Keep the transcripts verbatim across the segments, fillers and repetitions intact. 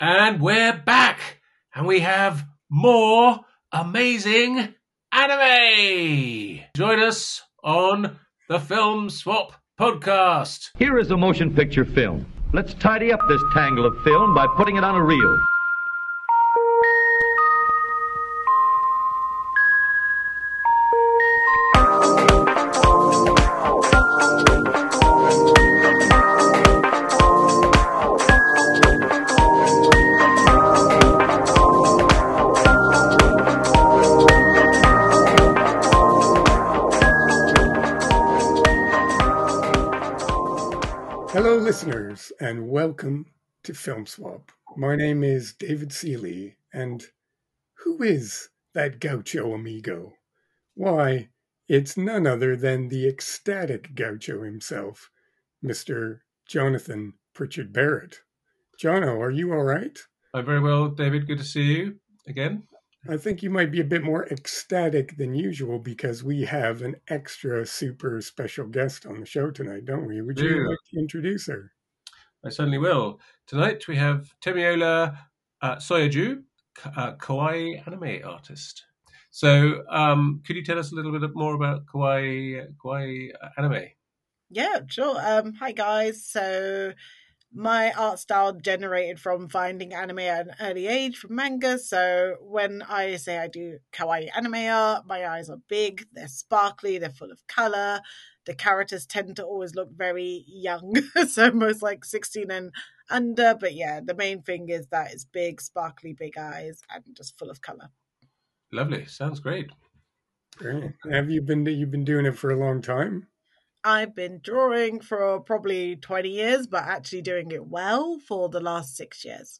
And we're back, and we have more amazing anime. Join us on the Film Swap podcast. Here is a motion picture film. Let's tidy up this tangle of film by putting it on a reel. Hello, listeners, and welcome to Film Swap. My name is David Seeley, and who is that gaucho amigo? Why, it's none other than the ecstatic gaucho himself, Mister Jonathan Pritchard Barrett. Jono, are you all right? I'm very well, David. Good to see you again. I think you might be a bit more ecstatic than usual because we have an extra super special guest on the show tonight, don't we? Would you Yeah. like to introduce her? I certainly will. Tonight we have Temiola uh, Soyaju, a kawaii anime artist. So, um, could you tell us a little bit more about kawaii kawaii anime? Yeah, sure. Um, hi guys. So my art style generated from finding anime at an early age from manga. So when I say I do kawaii anime art, my eyes are big, they're sparkly, they're full of color. The characters tend to always look very young, so most like sixteen and under. But yeah, the main thing is that it's big, sparkly, big eyes, and just full of color. Lovely. Sounds great. Great. Have you been you've been doing it for a long time? I've been drawing for probably twenty years, but actually doing it well for the last six years.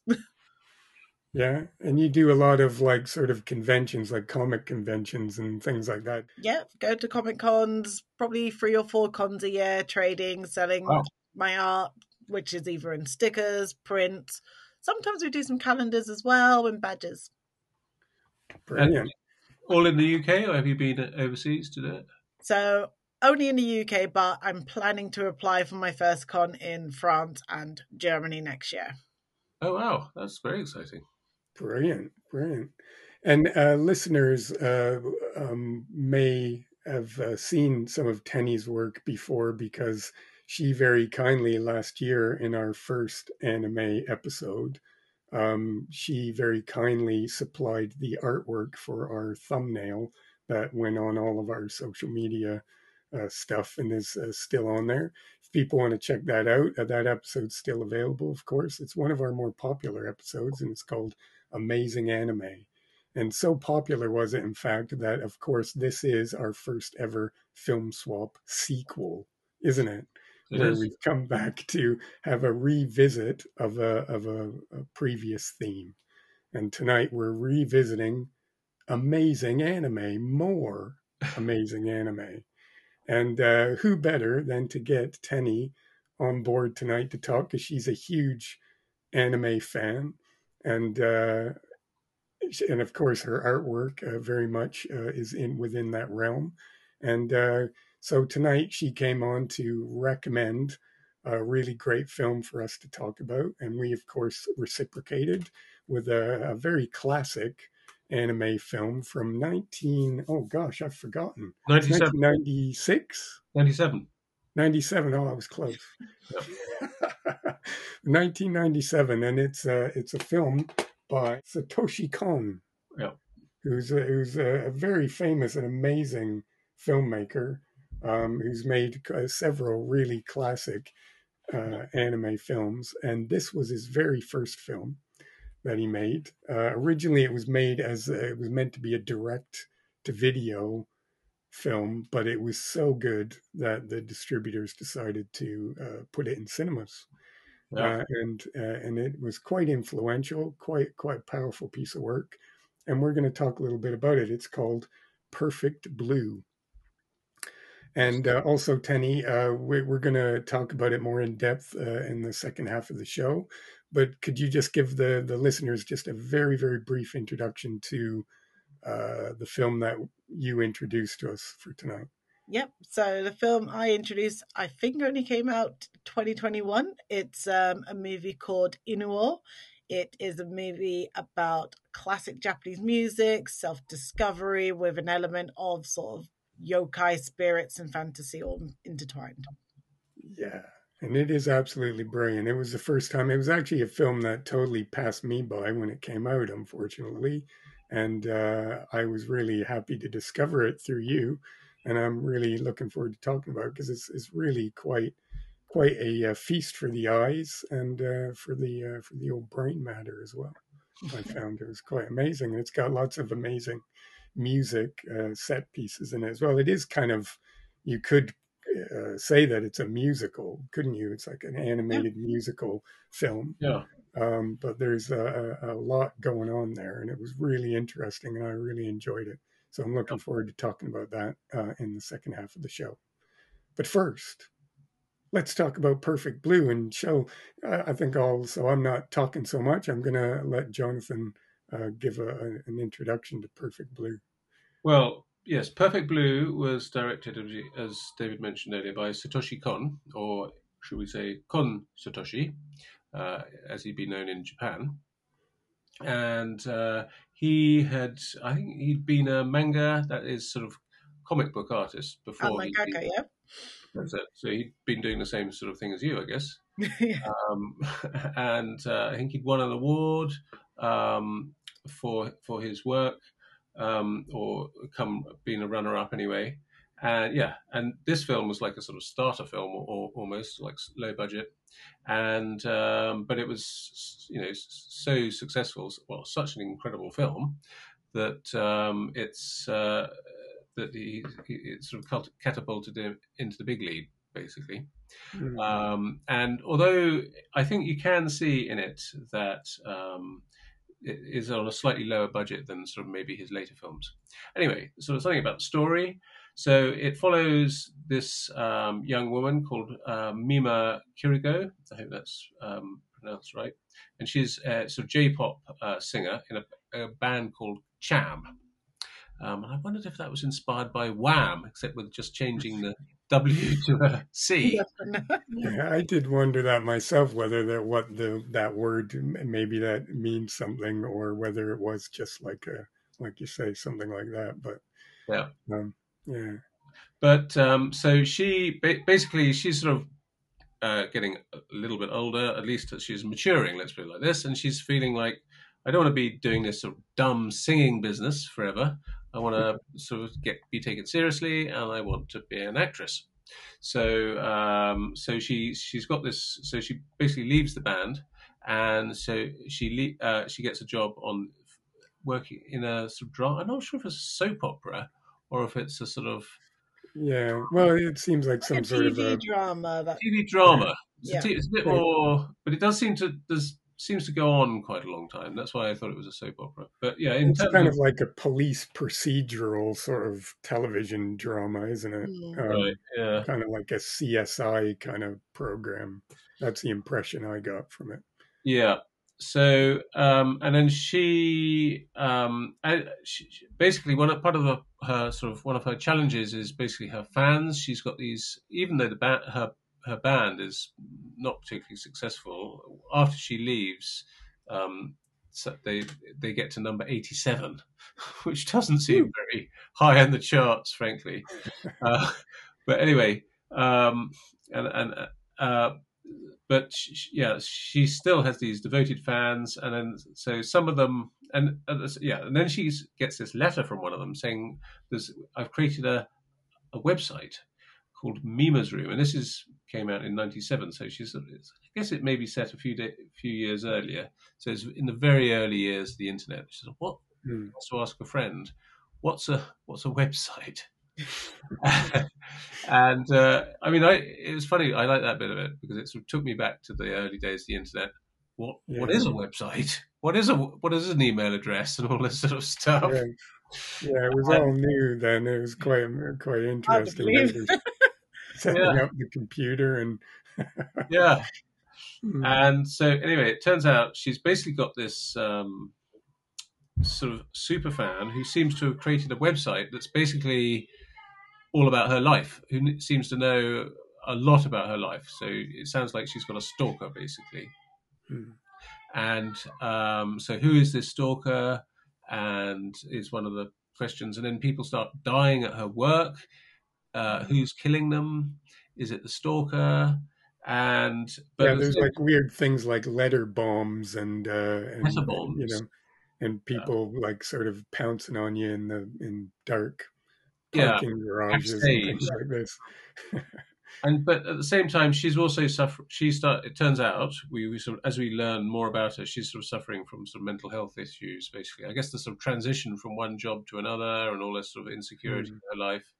Yeah, and you do a lot of like sort of conventions, like comic conventions and things like that. Yeah, go to Comic Cons, probably three or four cons a year, trading, selling Wow. my art, which is either in stickers, prints. Sometimes we do some calendars as well and badges. Brilliant. All in the U K, or have you been overseas to do it? So only in the U K, but I'm planning to apply for my first con in France and Germany next year. Oh, wow. That's very exciting. Brilliant, brilliant. And uh, listeners uh, um, may have uh, seen some of Tenny's work before because she very kindly last year in our first anime episode, um, she very kindly supplied the artwork for our thumbnail that went on all of our social media uh, stuff and is uh, still on there. If people want to check that out, uh, that episode's still available, of course. It's one of our more popular episodes, and it's called Amazing Anime. And so popular was it, in fact, that, of course, this is our first ever Film Swap sequel, isn't it? It Where is. we've come back to have a revisit of a of a, a previous theme. And tonight we're revisiting amazing anime, more amazing anime. And uh, who better than to get Tenny on board tonight to talk, because she's a huge anime fan. And uh, and of course her artwork uh, very much uh, is in within that realm. And uh, so tonight she came on to recommend a really great film for us to talk about, and we of course reciprocated with a, a very classic anime film from nineteen oh gosh I've forgotten ninety-seven. nineteen ninety-six ninety-seven. ninety-seven. Oh, I was close. nineteen ninety-seven, and it's a it's a film by Satoshi Kon, Yeah. who's a, who's a very famous and amazing filmmaker, um, who's made uh, several really classic uh, anime films, and this was his very first film that he made. Uh, originally, it was made as uh, it was meant to be a direct to video film, but it was so good that the distributors decided to uh, put it in cinemas. Yeah. Uh, and uh, and it was quite influential, quite quite powerful piece of work. And we're going to talk a little bit about it. It's called Perfect Blue. And uh, also, Tenny, uh, we, we're going to talk about it more in depth uh, in the second half of the show. But could you just give the, the listeners just a very, very brief introduction to uh, the film that you introduced to us for tonight? Yep. So the film I introduced, I think only came out twenty twenty-one. It's um, a movie called Inuo. It is a movie about classic Japanese music, self-discovery, with an element of sort of yokai spirits and fantasy all intertwined. Yeah, and it is absolutely brilliant. It was the first time, it was actually a film that totally passed me by when it came out, unfortunately. And uh, I was really happy to discover it through you. And I'm really looking forward to talking about it because it's, it's really quite quite a uh, feast for the eyes and uh, for the uh, for the old brain matter as well. I found it was quite amazing, and it's got lots of amazing music uh, set pieces in it as well. It is kind of, you could uh, say that it's a musical, couldn't you? It's like an animated yeah. musical film. Yeah. Um, but there's a, a lot going on there, and it was really interesting, and I really enjoyed it. So I'm looking forward to talking about that uh, in the second half of the show. But first, let's talk about Perfect Blue and show. Uh, I think I'll, so I'm not talking so much. I'm going to let Jonathan uh, give a, a, an introduction to Perfect Blue. Well, yes, Perfect Blue was directed, as David mentioned earlier, by Satoshi Kon, or should we say Kon Satoshi, uh, as he'd been known in Japan. And uh, he had, I think he'd been a manga, that is sort of comic book artist before. Oh, mangaka, he, yeah. That's it. So he'd been doing the same sort of thing as you, I guess. yeah. Um, and uh, I think he'd won an award um, for for his work, um, or come being a runner-up anyway. And yeah, and this film was like a sort of starter film, or, or almost like low budget. And um, but it was, you know, so successful. Well, such an incredible film that um, it's. Uh, that he, he sort of catapulted him into the big league, basically. Mm-hmm. Um, and although I think you can see in it that um, it is on a slightly lower budget than sort of maybe his later films. Anyway, sort of something about the story. So it follows this um, young woman called uh, Mima Kirigo. I hope that's um, pronounced right. And she's a sort of J-pop uh, singer in a, a band called Cham. Um, and I wondered if that was inspired by Wham, except with just changing the W to a C. Yeah, I did wonder that myself, whether that what the that word, maybe that means something, or whether it was just like a, like you say, something like that. But yeah, um, yeah. But um, so she basically she's sort of uh, getting a little bit older, at least she's maturing. Let's put it like this, and she's feeling like, I don't want to be doing this sort of dumb singing business forever. I want to sort of get be taken seriously, and I want to be an actress. So, um, so she she's got this. So she basically leaves the band, and so she uh, she gets a job on working in a sort of drama. I'm not sure if it's a soap opera or if it's a sort of yeah. Well, it seems like some like sort of a drama. That... T V drama. Yeah. It's, a, it's a bit more, but it does seem to there's. seems to go on quite a long time. That's why I thought it was a soap opera. But yeah, in it's terms kind of, of like a police procedural sort of television drama, isn't it? Mm. Um, right, yeah. Kind of like a C S I kind of program. That's the impression I got from it. Yeah. So, um, and then she, um, and she, basically one part of the, her sort of one of her challenges is basically her fans. She's got these, even though the band, her her band is not particularly successful. After she leaves, um, so they they get to number eighty-seven, which doesn't seem very high on the charts, frankly. Uh, but anyway, um, and and uh, but she, yeah, she still has these devoted fans, and then so some of them, and uh, yeah, and then she gets this letter from one of them saying, "There's I've created a a website called Mima's Room," and this is came out in ninety-seven, so she's, I guess it may be set a few day, few years earlier. So it's in the very early years of the internet. She said, "What?" Hmm. To ask a friend, "What's a what's a website?" And uh, I mean, I it was funny. I like that bit of it because it sort of took me back to the early days of the internet. What yeah. what is a website? What is a what is an email address and all this sort of stuff? Yeah, yeah it was um, all new then. It was quite quite interesting. Setting yeah. up the computer and yeah. And so anyway, it turns out she's basically got this um, sort of super fan who seems to have created a website that's basically all about her life, who seems to know a lot about her life. So it sounds like she's got a stalker, basically. Hmm. and um, so who is this stalker? And is one of the questions. And then people start dying at her work. Uh, who's killing them? Is it the stalker? And but Yeah, at the there's same like weird things like letter bombs and uh, and you bombs. know, and Yeah, people like sort of pouncing on you in the in dark yeah, parking garages and backstage. things like this. And but at the same time, she's also suffer. She start. It turns out we, we sort of, as we learn more about her, she's sort of suffering from some mental health issues. Basically, I guess the sort of transition from one job to another and all this sort of insecurity Mm, in her life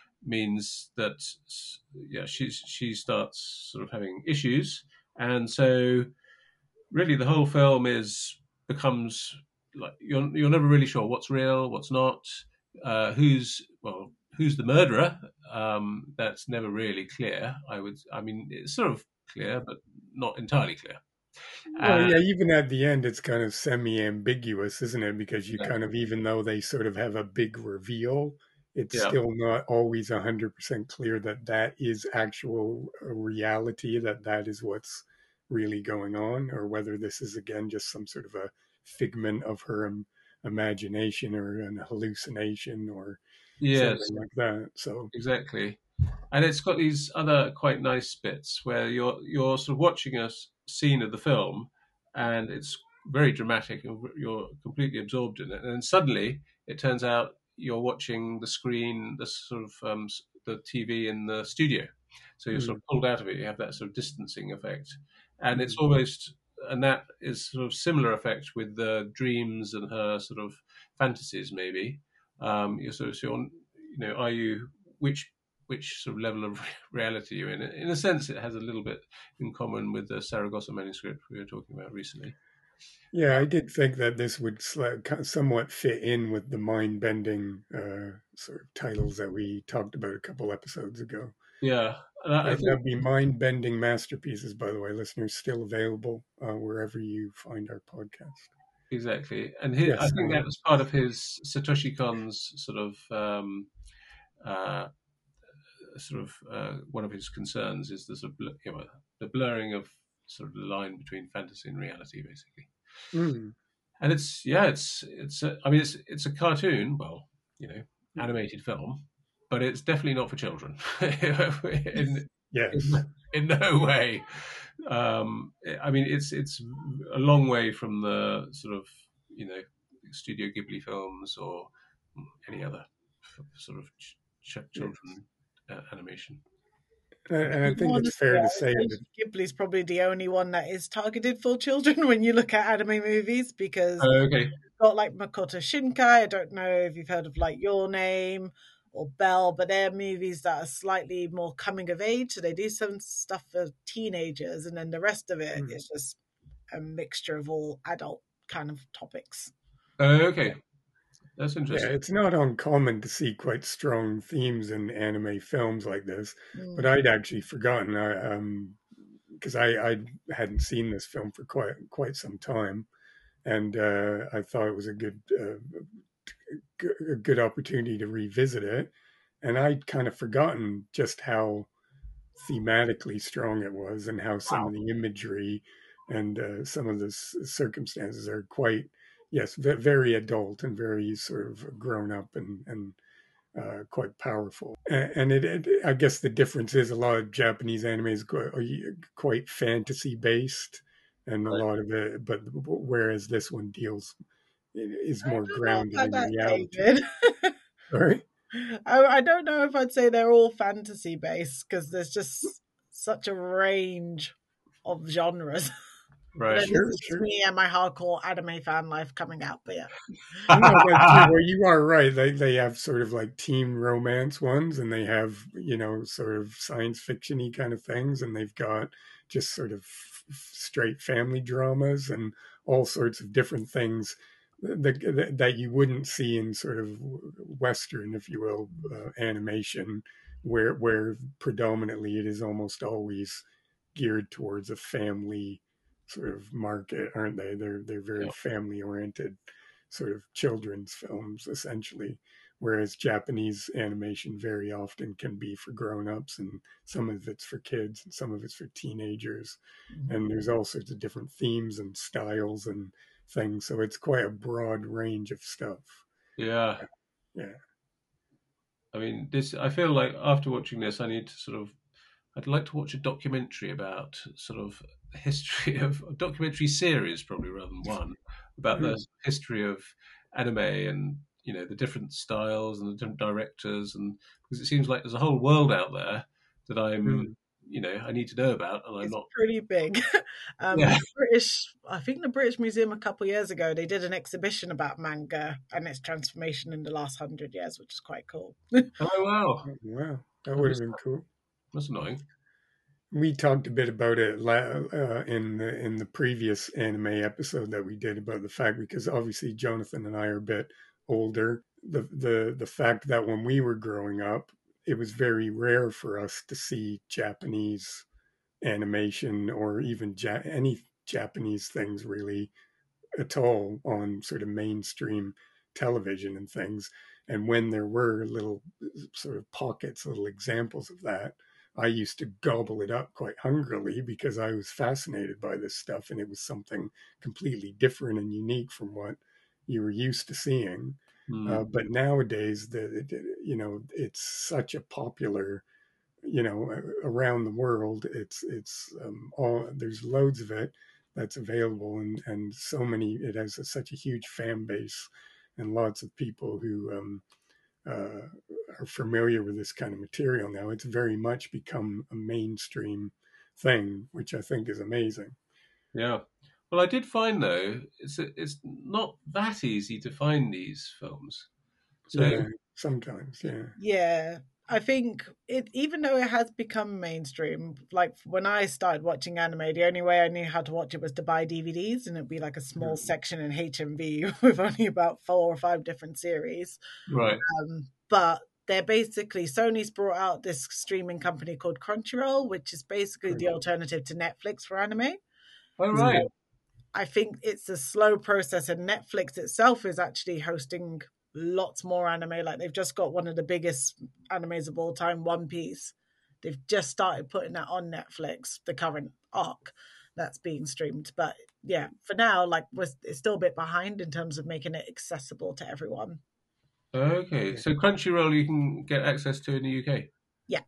means that yeah, she's she starts sort of having issues, and so really the whole film is becomes like you're you're never really sure what's real, what's not, uh, who's well, who's the murderer. Um, that's never really clear. I would, I mean, it's sort of clear, but not entirely clear. Well, And yeah, even at the end, it's kind of semi-ambiguous, isn't it? Because you uh, kind of, even though they sort of have a big reveal, it's yeah, still not always one hundred percent clear that that is actual uh, reality, that that is what's really going on, or whether this is, again, just some sort of a figment of her im- imagination or an hallucination or yes, something like that. So, exactly. And it's got these other quite nice bits where you're you're sort of watching a s- scene of the film, and it's very dramatic, and you're completely absorbed in it, and then suddenly it turns out you're watching the screen, the sort of um, s- the T V in the studio, so you're sort mm, of pulled out of it. You have that sort of distancing effect, and it's mm, almost and that is sort of similar effect with the dreams and her sort of fantasies. Maybe um, you're sort of so you're, you know, are you which which sort of level of reality you're in. In a sense, it has a little bit in common with the Saragossa manuscript we were talking about recently. yeah, I did think that this would sli- ki- somewhat fit in with the mind-bending uh, sort of titles that we talked about a couple episodes ago. Yeah, and I, I That, think that'd be mind-bending masterpieces, by the way, listeners, still available uh, wherever you find our podcast. exactly, and his, I Yes, think that uh, was part of his Satoshi Kon's sort of um, uh, sort of uh, one of his concerns is the sort of bl- you know, the blurring of sort of the line between fantasy and reality, basically. mm, And it's yeah, it's it's a, I mean it's it's a cartoon, well, you know, animated film, but it's definitely not for children in in, yes. in no way. Um, I mean, it's it's a long way from the sort of you know Studio Ghibli films or any other f- sort of ch- ch- Yes. children uh, animation. And and I think it's Honestly, fair to I say think that, Ghibli's probably the only one that is targeted for children when you look at anime movies because Oh, okay. got like Makoto Shinkai. I don't know if you've heard of like Your Name or Belle, but they're movies that are slightly more coming of age. So they do some stuff for teenagers, and then the rest of it mm, is just a mixture of all adult kind of topics. Oh, okay. That's yeah, interesting. it's not uncommon to see quite strong themes in anime films like this. But Mm. I'd actually forgotten, I, um, because I, I hadn't seen this film for quite quite some time, and uh, I thought it was a good uh, g- a good opportunity to revisit it. And I'd kind of forgotten just how thematically strong it was, and how some Wow. of the imagery and uh, some of the s- circumstances are quite, yes, ve- very adult and very sort of grown up and and uh, quite powerful. A- And it, it, I guess the difference is a lot of Japanese anime is quite, quite fantasy based, and a Right. lot of it, but whereas this one deals is I more don't know grounded about in that, reality. David. Sorry. I, I don't know if I'd say they're all fantasy based because there's just such a range of genres. But Right. then this Sure, is just sure. me and my hardcore anime fan life coming out. But yeah. No, that's true. Well, you are right. They they have sort of like teen romance ones, and they have, you know, sort of science fiction-y kind of things, and they've got just sort of f- straight family dramas and all sorts of different things that that, that you wouldn't see in sort of Western, if you will, uh, animation, where where predominantly it is almost always geared towards a family sort of market, aren't they? They're they're very Yeah. family oriented sort of children's films essentially. whereas Japanese animation very often can be for grown-ups, and some of it's for kids and some of it's for teenagers. Mhm. And there's all sorts of different themes and styles and things, so it's quite a broad range of stuff. Yeah. Yeah. I mean, this. I feel like after watching this, I need to sort of. I'd like to watch a documentary about sort of the history of a documentary series, probably rather than one, about the Mm. history of anime and you know the different styles and the different directors, and because it seems like there's a whole world out there that I'm, Mm. you know, I need to know about, and I'm It's not. pretty big. um, Yeah. the British, I think the British Museum a couple of years ago, they did an exhibition about manga and its transformation in the last hundred years, which is quite cool. Oh wow, Oh, wow, that I would have missed been that. cool. That's annoying. We talked a bit about it la- uh, in the in the previous anime episode that we did about the fact, because obviously Jonathan and I are a bit older. The the the fact that when we were growing up, it was very rare for us to see Japanese animation or even ja- any Japanese things really at all on sort of mainstream television and things. And when there were little sort of pockets, little examples of that, I used to gobble it up quite hungrily because I was fascinated by this stuff, and it was something completely different and unique from what you were used to seeing. Hmm. Uh, but nowadays, the you know it's such a popular, you know, around the world. It's it's um, all there's loads of it that's available, and and so many. It has a, such a huge fan base, and lots of people who um, uh, are familiar with this kind of material now. It's very much become a mainstream thing, which I think is amazing. Yeah. Well, I did find though it's it's not that easy to find these films. So Yeah, sometimes. Yeah. Yeah, I think it, even though it has become mainstream, like when I started watching anime, the only way I knew how to watch it was to buy D V Ds, and it'd be like a small Mm. section in H M V with only about four or five different series. right. Um, but they're basically Sony's brought out this streaming company called Crunchyroll, which is basically the alternative to Netflix for anime. Oh So right. I think it's a slow process, and Netflix itself is actually hosting lots more anime. Like they've just got one of the biggest animes of all time, One Piece. They've just started putting that on Netflix, the current arc that's being streamed. But yeah, for now, like we're, it's still a bit behind in terms of making it accessible to everyone. Okay. Yeah. So Crunchyroll you can get access to in the U K. Yeah,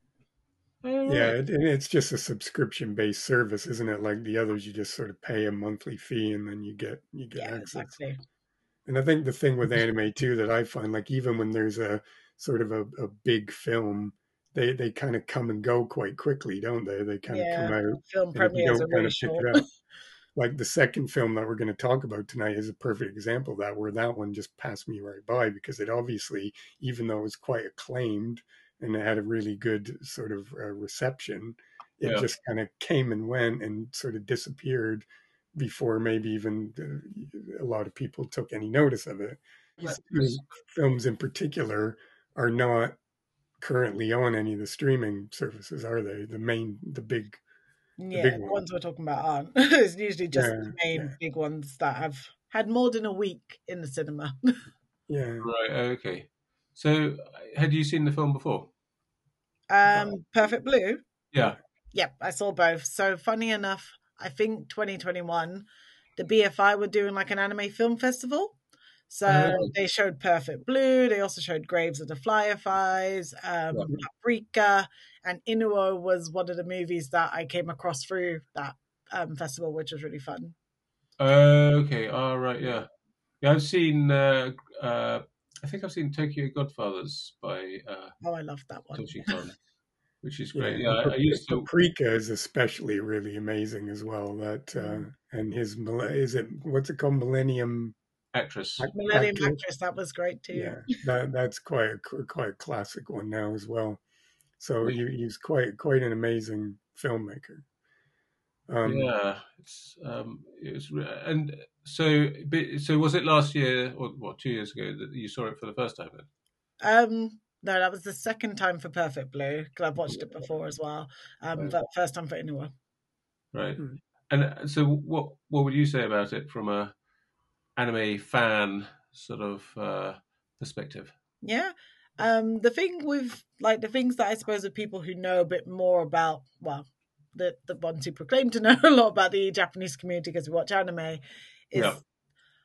Oh Yeah, right. it, and it's just a subscription-based service, isn't it? Like the others, you just sort of pay a monthly fee and then you get you get yeah, access. exactly. And I think the thing with anime too that I find, like even when there's a sort of a, a big film, they they kind of come and go quite quickly, don't they? They kind of come Yeah, out, film and if you premieres are don't kind really of pick short. it up, like the second film that we're going to talk about tonight is a perfect example of that, where that one just passed me right by because it obviously, even though it was quite acclaimed and it had a really good sort of uh, reception, it Yeah. just kind of came and went and sort of disappeared before maybe even uh, a lot of people took any notice of it. Uh, These two films in particular are not currently on any of the streaming services, are they? The main, the big, the Yeah, big the one. ones we're talking about aren't. It's usually just Yeah, the yeah, main big ones that have had more than a week in the cinema. yeah. Right. Okay. So had you seen the film before? um, Perfect Blue. Yeah. Yep, I saw both. So funny enough, I think twenty twenty-one, the B F I were doing like an anime film festival. Uh, So they showed Perfect Blue. They also showed Graves of the Fireflies, yeah. um, Paprika, and Inuo was one of the movies that I came across through that um, festival, which was really fun. Okay. All right. Yeah. Yeah. I've seen. Uh, uh, I think I've seen Tokyo Godfathers by uh, Oh, I loved that one. Toshi Kon, which is great. Yeah, Yeah. and I, I used to. Paprika is especially really amazing as well. That Mm. uh, and his is it what's it called Millennium Actress. Millennium Actress? Actress, that was great too. Yeah, that that's quite a quite a classic one now as well. So he, he's quite quite an amazing filmmaker. Um, Yeah, it's um, it was, re- and so but- so was it last year or what two years ago that you saw it for the first time then? Um, no, that was the second time for Perfect Blue because I've watched it before as well. Um, Right, but first time for Inuwa. right. hmm. And uh, so what what would you say about it from a anime fan sort of uh, perspective? Yeah. Um, the thing with like the things that I suppose of people who know a bit more about, well, the the ones who proclaim to know a lot about the Japanese community because we watch anime, Yeah. is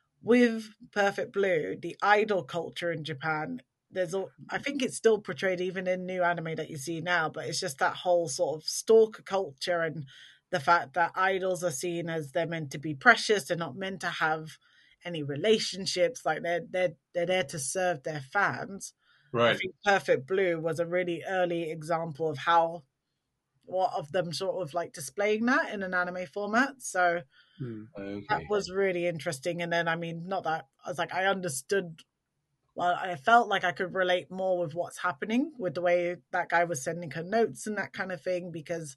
with Perfect Blue, the idol culture in Japan. There's all, I think it's still portrayed even in new anime that you see now, but it's just that whole sort of stalker culture and the fact that idols are seen as they're meant to be precious, they're not meant to have any relationships, like they're they're they're there to serve their fans. I Right. think Perfect Blue was a really early example of how what of them sort of like displaying that in an anime format. So Hmm. that Okay. was really interesting. And then I mean, not that I was like I understood well, I felt like I could relate more with what's happening with the way that guy was sending her notes and that kind of thing because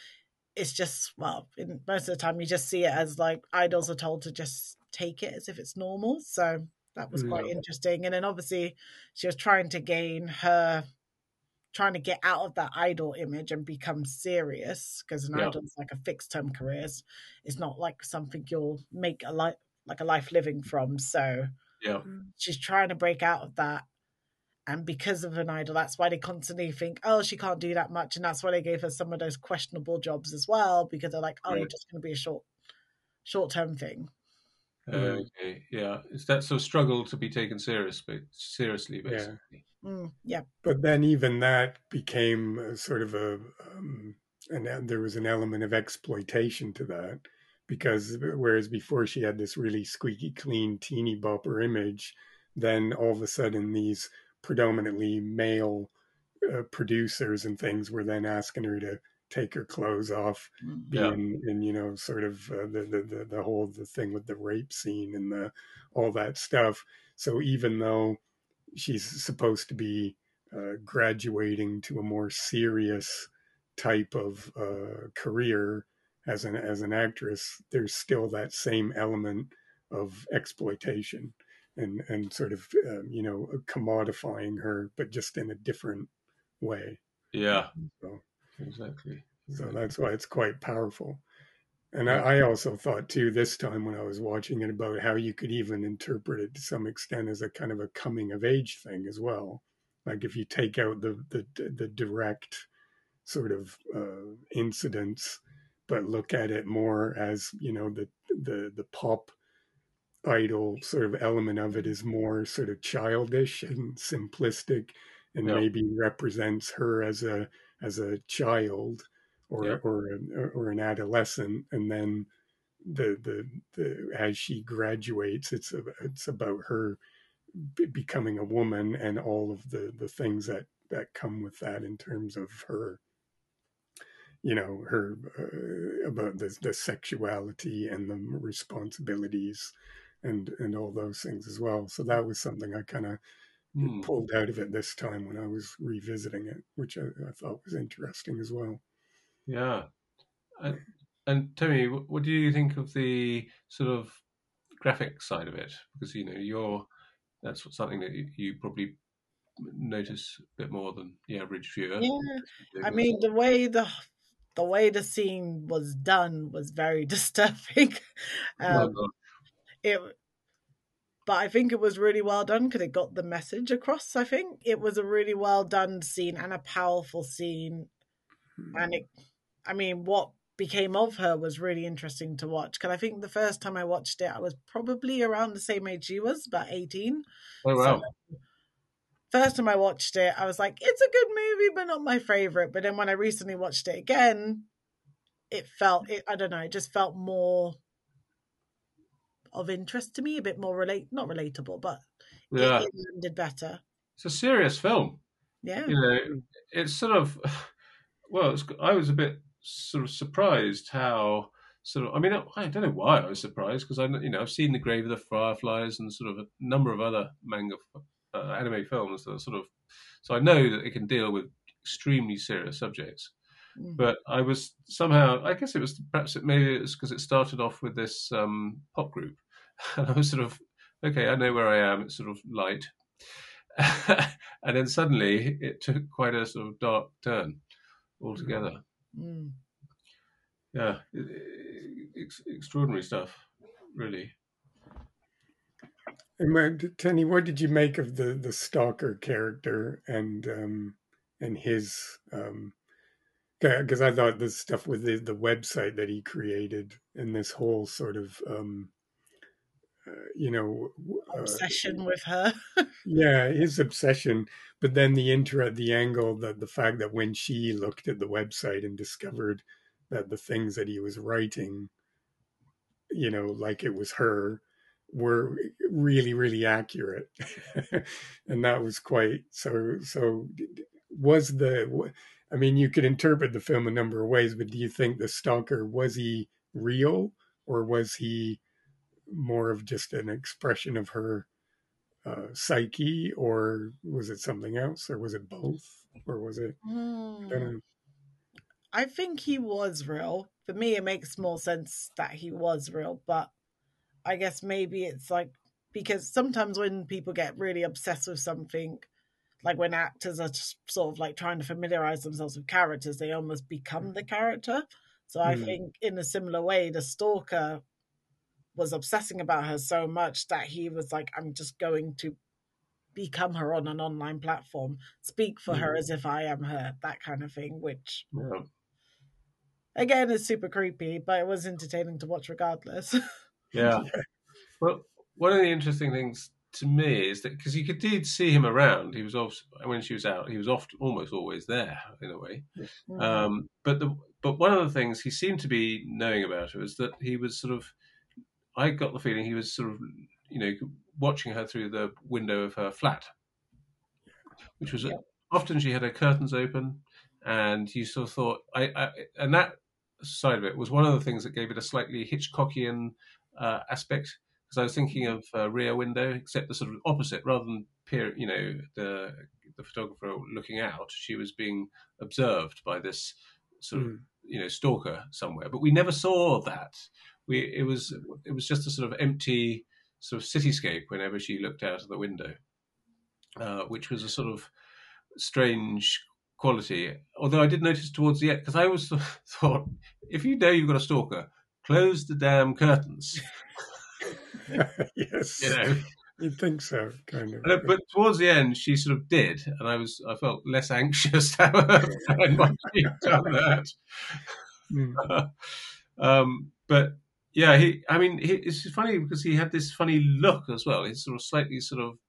it's just well, in, most of the time you just see it as like idols are told to just take it as if it's normal. So that was quite Hmm. interesting. And then obviously she was trying to gain her trying to get out of that idol image and become serious because an Yeah. idol is like a fixed term career. It's, it's not like something you'll make a life like a life living from. So Yeah. she's trying to break out of that. And because of an idol, that's why they constantly think, oh, she can't do that much. And that's why they gave her some of those questionable jobs as well, because they're like, oh, you're Right. just going to be a short, short term thing. Hmm. Okay. Yeah. It's that sort of struggle to be taken serious, but seriously, Yeah. basically. Mm, yeah. But then even that became a sort of a, um, and there was an element of exploitation to that because whereas before she had this really squeaky clean teeny bopper image, then all of a sudden these predominantly male uh, producers and things were then asking her to take her clothes off, Mm, be Yeah. in, in you know, sort of uh, the, the the the whole the thing with the rape scene and the all that stuff. So even though she's supposed to be uh, graduating to a more serious type of uh, career as an as an actress, there's still that same element of exploitation and and sort of um, you know commodifying her, but just in a different way. Yeah. So Exactly. so Exactly. that's why it's quite powerful. And Yeah. I, I also thought too this time when I was watching it about how you could even interpret it to some extent as a kind of a coming of age thing as well. Like if you take out the the, the direct sort of uh, incidents, but look at it more as you know the the the pop idol sort of element of it is more sort of childish and simplistic and Yeah. maybe represents her as a as a child Yeah. or or a, or an adolescent and then the the, the as she graduates it's a, it's about her b- becoming a woman and all of the the things that that come with that in terms of her you know her uh, about the, the sexuality and the responsibilities and and all those things as well. So that was something I kind of Hmm. pulled out of it this time when I was revisiting it, which I, I thought was interesting as well. Yeah. And, and Tony, wh- what do you think of the sort of graphic side of it? Because you know, you're that's what- something that you, you probably notice a bit more than the average viewer. Yeah. I Doing this. mean, the way the the way the scene was done was very disturbing. Oh um, God. it, but I think it was really well done because it got the message across. I think it was a really well done scene and a powerful scene. And it, I mean, what became of her was really interesting to watch because I think the first time I watched it, I was probably around the same age she was, about eighteen. Oh So wow. first time I watched it, I was like, it's a good movie, but not my favorite. But then when I recently watched it again, it felt, it, I don't know, it just felt more of interest to me, a bit more relate, not relatable, but it, Yeah. it landed better. It's a serious film. Yeah. You know, it's sort of well, it's, I was a bit sort of surprised how sort of. I mean, I don't know why I was surprised because I, you know, I've seen The Grave of the Fireflies and sort of a number of other manga uh, anime films that are sort of. So I know that it can deal with extremely serious subjects. Mm. But I was somehow, I guess it was perhaps it maybe it was because it started off with this um, pop group, and I was sort of okay, I know where I am. It's sort of light, and then suddenly it took quite a sort of dark turn altogether. Mm. Yeah, it, it, ex- extraordinary stuff, really. And my, Tenny, what did you make of the the stalker character and um, and his? Because I thought this stuff with the, the website that he created and this whole sort of um, uh, you know uh, Obsession with her. yeah, his obsession, but then the inter the angle, the the fact that when she looked at the website and discovered that the things that he was writing, you know, like it was her, were really, really accurate. And that was quite so. So, was the, I mean, you could interpret the film a number of ways, but do you think the stalker, was he real, or was he more of just an expression of her uh, psyche, or was it something else, or was it both, or was it, I don't Hmm. know. I think he was real. For me, it makes more sense that he was real, but I guess maybe it's like because sometimes when people get really obsessed with something, like when actors are just sort of like trying to familiarize themselves with characters, they almost become the character. So I Mm, think in a similar way, the stalker was obsessing about her so much that he was like, I'm just going to become her on an online platform, speak for mm. her as if I am her, that kind of thing, which Yeah. again is super creepy, but it was entertaining to watch regardless. Yeah. Well, one of the interesting things to me is that because you could indeed see him around, he was also when she was out, he was often almost always there in a way. Mm, Um, but the but one of the things he seemed to be knowing about her was that he was sort of. I got the feeling he was sort of, you know, watching her through the window of her flat, which was yep. often she had her curtains open, and you sort of thought, I, I and that side of it was one of the things that gave it a slightly Hitchcockian uh, aspect. Because I was thinking of uh, Rear Window, except the sort of opposite, rather than peer, you know, the the photographer looking out, she was being observed by this sort of, Mm. you know, stalker somewhere. But we never saw that. We it was it was just a sort of empty sort of cityscape whenever she looked out of the window, uh, which was a sort of strange quality. Although I did notice towards the end, because I always thought, if you know you've got a stalker, close the damn curtains. You Yes, know, you'd think so, kind of. but, but towards the end, she sort of did, and I was I felt less anxious to have her friend once she'd done that. Mm. um, but yeah, he. I mean, he, it's funny because he had this funny look as well. He's sort of slightly sort of,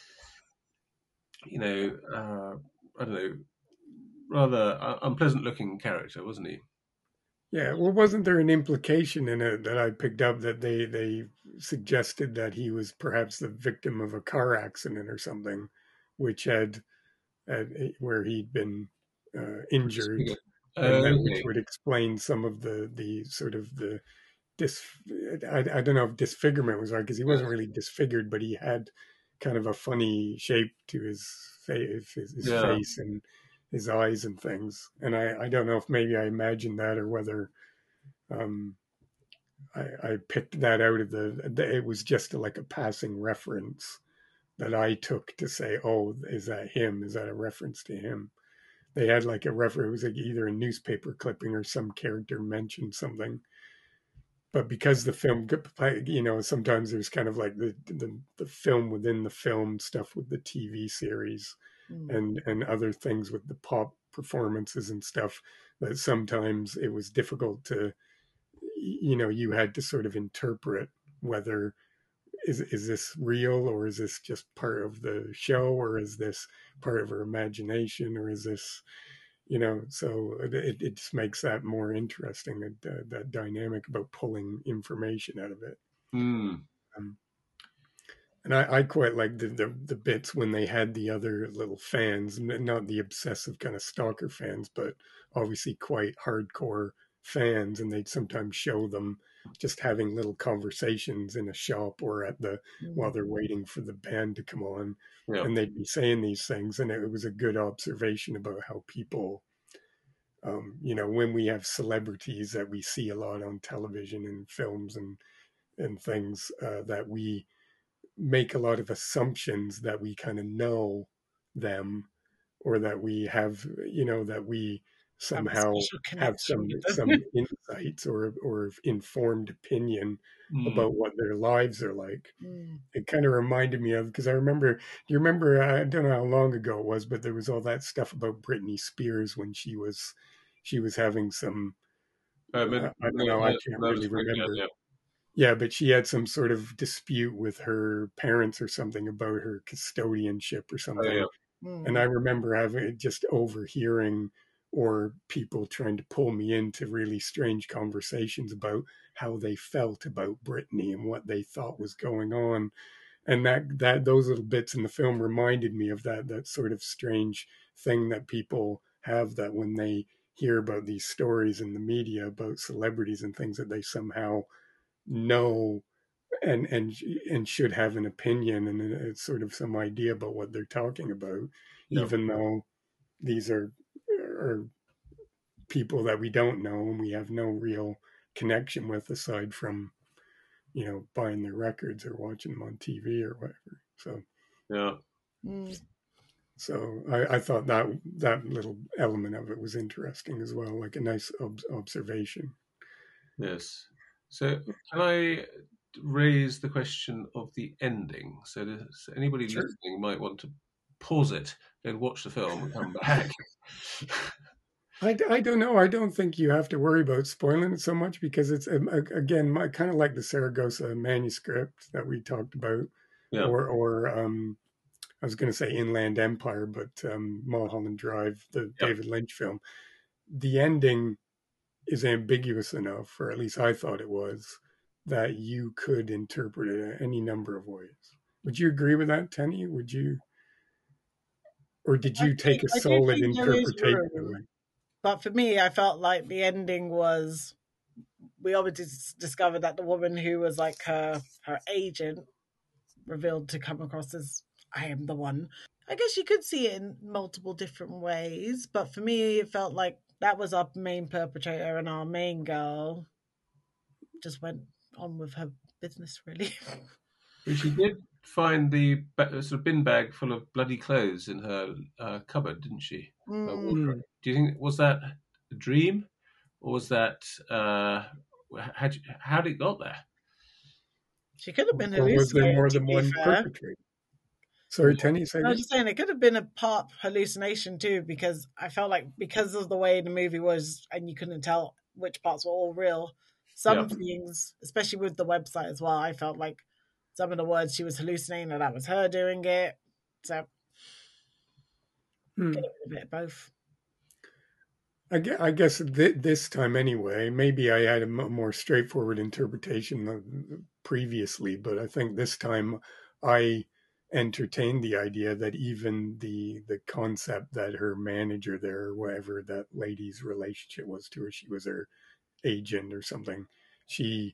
you know, uh, I don't know, rather uh, unpleasant looking character, wasn't he? Yeah, well, wasn't there an implication in it that I picked up that they they suggested that he was perhaps the victim of a car accident or something, which had, had where he'd been uh, injured, and that which Okay. would explain some of the the sort of the dis. I, I don't know if disfigurement was right, because he wasn't really disfigured, but he had kind of a funny shape to his face, his, his Yeah. face and his eyes and things. And I I don't know if maybe I imagined that, or whether um, I, I picked that out of the. It was just like a passing reference that I took to say, "Oh, is that him? Is that a reference to him?" They had like a reference. It was like either a newspaper clipping or some character mentioned something. But because the film, you know, sometimes there's kind of like the the, the film within the film stuff with the T V series, Mm, and and other things with the pop performances and stuff, that sometimes it was difficult to, you know, you had to sort of interpret whether is is this real, or is this just part of the show, or is this part of her imagination, or is this, you know, so it, it just makes that more interesting, that uh, that dynamic about pulling information out of it. Mm. um, and I, I quite like the, the the bits when they had the other little fans, not the obsessive kind of stalker fans, but obviously quite hardcore fans, and they'd sometimes show them just having little conversations in a shop or at the, while mm, they're waiting for the band to come on, Yeah. and they'd be saying these things, and it was a good observation about how people, um, you know, when we have celebrities that we see a lot on television and films and and things, uh, that we make a lot of assumptions that we kind of know them, or that we have, you know, that we have a somehow special have connection some with them. some insights or or informed opinion Mm. about what their lives are like. Mm. It kind of reminded me of, because I remember, do you remember, I don't know how long ago it was, but there was all that stuff about Britney Spears when she was she was having some, Uh, uh, men- I don't no- know, I no- can't nervous really breakdown, remember. yeah. Yeah, but she had some sort of dispute with her parents or something about her custodianship or Oh, something. yeah. And I Mm. remember having just overhearing or people trying to pull me into really strange conversations about how they felt about Britney and what they thought was going on. And that that those little bits in the film reminded me of that that sort of strange thing that people have, that when they hear about these stories in the media about celebrities and things, that they somehow know and and and should have an opinion and it's sort of some idea about what they're talking about, Yeah. even though these are are people that we don't know and we have no real connection with aside from, you know, buying their records or watching them on T V or whatever. So Yeah. Mm. so I, I thought that that little element of it was interesting as well, like a nice ob- observation. Yes. So can I raise the question of the ending? So does anybody Sure. listening might want to pause it and watch the film and come back. I, I don't know. I don't think you have to worry about spoiling it so much because it's, um, a- again, my, kind of like the Saragossa manuscript that we talked about, Yeah. or or um, I was going to say Inland Empire, but um, Mulholland Drive, the Yep. David Lynch film. The ending is ambiguous enough, or at least I thought it was, that you could interpret it any number of ways. Would you agree with that, Tenny? Would you, or did I you take think a I do solid think there is interpretation of room, it? but for me, I felt like the ending was. We obviously s- discovered that the woman who was like her her agent revealed to come across as I am the one. I guess you could see it in multiple different ways, but for me, it felt like that was our main perpetrator and our main girl just went on with her business, really. But she did find the ba- sort of bin bag full of bloody clothes in her uh, cupboard, didn't she? Her Mm. wardrobe. Mm. Do you think was that a dream, or was that uh, had you, how did it got there? She could have been Or was there hallucinating, more to than be one fair. perpetrator? Sorry, Tenny, say I was again? just saying it could have been a part hallucination too, because I felt like because of the way the movie was, and you couldn't tell which parts were all real. Some Yeah. things, especially with the website as well, I felt like some of the words she was hallucinating, and that was her doing it. So Hmm. could have been a bit of both. I guess, I guess th- this time anyway, maybe I had a m- more straightforward interpretation than previously, but I think this time I entertained the idea that even the the concept that her manager there, or whatever that lady's relationship was to her, she was her agent or something, she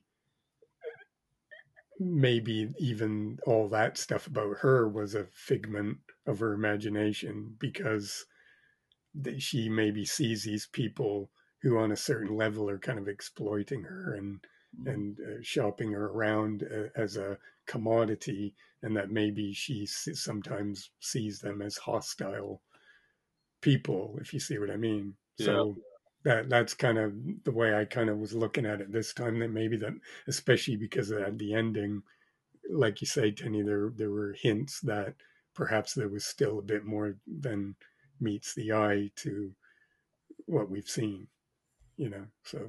maybe even all that stuff about her was a figment of her imagination because that she maybe sees these people who on a certain level are kind of exploiting her and and uh, shopping her around uh, as a commodity, and that maybe she s- sometimes sees them as hostile people, if you see what I mean. Yeah. So that that's kind of the way I kind of was looking at it this time, that maybe that, especially because at the ending, like you say, Tenny, there there were hints that perhaps there was still a bit more than meets the eye to what we've seen, you know. So,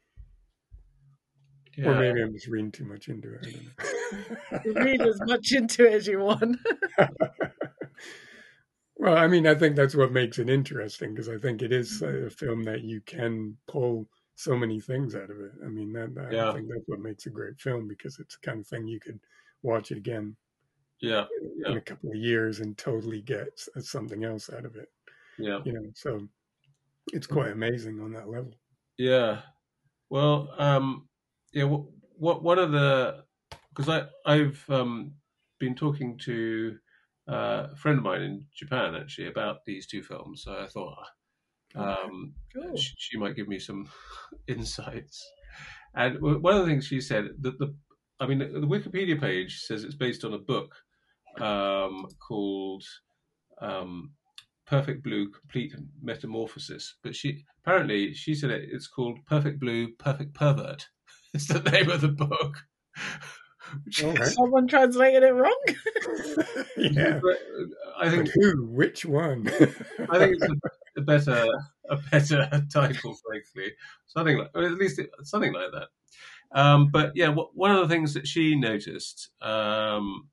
or Yeah. maybe I'm just reading too much into it. I You don't read as much into it as you want. know. Well, I mean, I think that's what makes it interesting because I think it is a film that you can pull so many things out of it. I mean, that I Yeah. think that's what makes a great film because it's the kind of thing you could watch it again Yeah. in Yeah. a couple of years and totally get s- something else out of it. Yeah. You know, so it's quite amazing on that level. Yeah. Well, um, yeah. What, what one of the because I I've um, been talking to uh, a friend of mine in Japan actually about these two films. So I thought um, Cool. she, she might give me some insights. And w- one of the things she said that the I mean the Wikipedia page says it's based on a book um, called um, Perfect Blue Complete Metamorphosis, but she apparently she said it, it's called Perfect Blue Perfect Pervert. It's the name of the book. Which All is- right. Someone translated it wrong. Yeah. I think But who? Which one? I think it's a, a better a better title, frankly. Something like, or at least it, something like that. Um, but yeah, w- one of the things that she noticed um,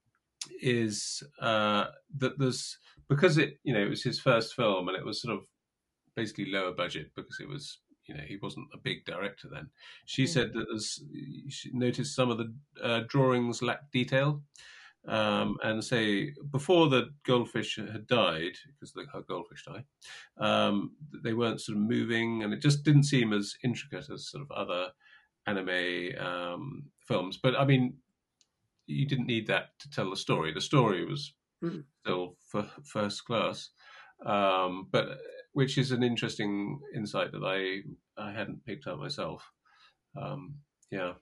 is uh, that there's, because it you know it was his first film and it was sort of basically lower budget because it was, you know, he wasn't a big director then. She said that there's, she noticed some of the uh, drawings lacked detail. Um, and say before the goldfish had died, because the goldfish died, um, they weren't sort of moving, and it just didn't seem as intricate as sort of other anime um, films. But I mean, you didn't need that to tell the story. The story was Mm. still f- first class, um, but which is an interesting insight that I I hadn't picked up myself. Um, yeah.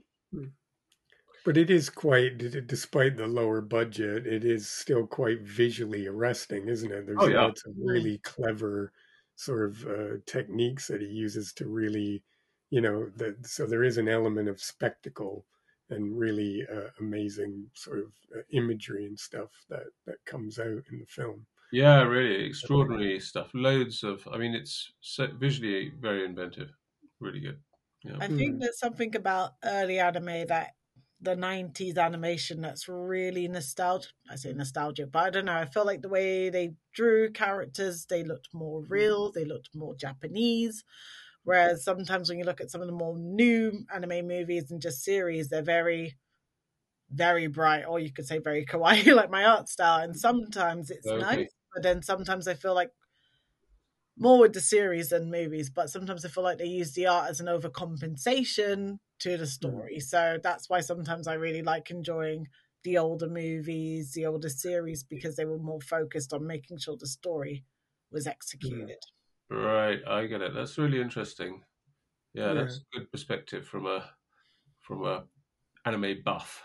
But it is quite, d- despite the lower budget, it is still quite visually arresting, isn't it? There's Oh yeah. lots of really clever sort of uh, techniques that he uses to really, you know, that so there is an element of spectacle and really uh, amazing sort of uh, imagery and stuff that that comes out in the film. Yeah, really extraordinary stuff. Loads of, I mean, it's so visually very inventive. Really good. Yeah. I think there's something about early anime that the nineties animation that's really nostalgic. I say nostalgic, but I don't know. I feel like the way they drew characters, they looked more real, they looked more Japanese. Whereas sometimes when you look at some of the more new anime movies and just series, they're very, very bright, or you could say very kawaii, like my art style. And sometimes it's Okay. nice, but then sometimes I feel like more with the series than movies, but sometimes I feel like they use the art as an overcompensation to the story. Mm. So that's why sometimes I really like enjoying the older movies, the older series, because they were more focused on making sure the story was executed. Right, I get it. That's really interesting. Yeah, Yeah. that's a good perspective from a from a anime buff.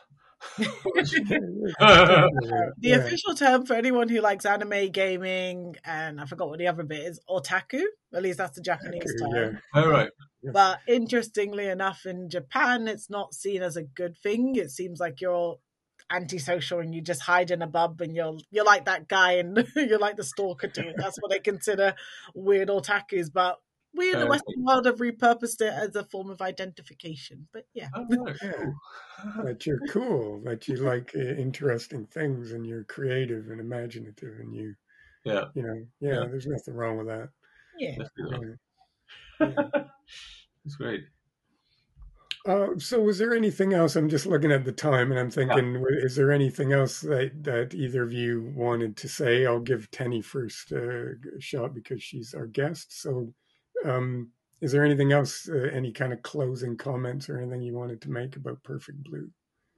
The Yeah. official term for anyone who likes anime, gaming, and I forgot what the other bit is, otaku. At least that's the Japanese Okay, term. yeah. All right. But interestingly enough, in Japan, it's not seen as a good thing. It seems like you're antisocial and you just hide in a bub and you're you're like that guy and you're like the stalker too. That's what they consider weird otakus. But we in the Okay. Western world have repurposed it as a form of identification. But yeah. Oh, right, Yeah. cool. That you're cool, that you like uh, interesting things and you're creative and imaginative and you, Yeah, you know, yeah, Yeah. there's nothing wrong with that. Yeah. definitely. Yeah. Yeah. It's great. Uh, so was there anything else? I'm just looking at the time and I'm thinking, is there anything else that, that either of you wanted to say? I'll give Tenny first uh, shot because she's our guest. So um, is there anything else, uh, any kind of closing comments or anything you wanted to make about Perfect Blue?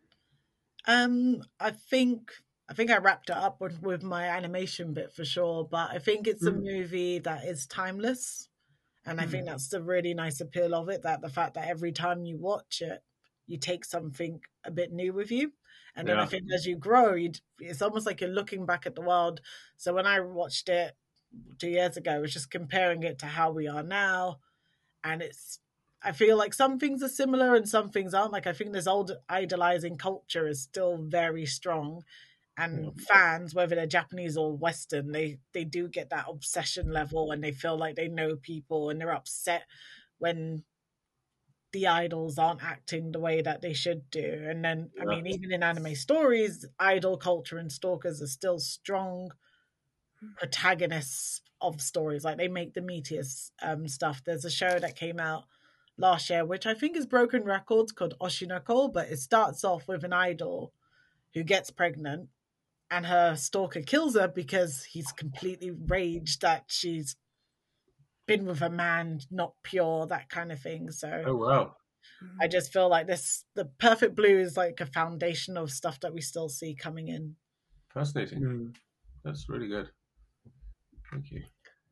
Um, I think I think I wrapped it up with, with my animation bit for sure, but I think it's a Mm. movie that is timeless. And I Mm. think that's the really nice appeal of it, that the fact that every time you watch it, you take something a bit new with you. And then I Yeah. think as you grow, you it's almost like you're looking back at the world. So when I watched it two years ago, I was just comparing it to how we are now. And it's, I feel like some things are similar and some things aren't. Like I think this old idolizing culture is still very strong. And fans, whether they're Japanese or Western, they, they do get that obsession level and they feel like they know people and they're upset when the idols aren't acting the way that they should do. And then, I Yeah. mean, even in anime stories, idol culture and stalkers are still strong protagonists of stories. Like they make the meatiest um, stuff. There's a show that came out last year, which I think is broken records, called Oshinoko, but it starts off with an idol who gets pregnant and her stalker kills her because he's completely raged that she's been with a man not pure, that kind of thing. So Oh wow. I just feel like this, the Perfect Blue is like a foundation of stuff that we still see coming in. Fascinating. Mm. That's really good. Thank you.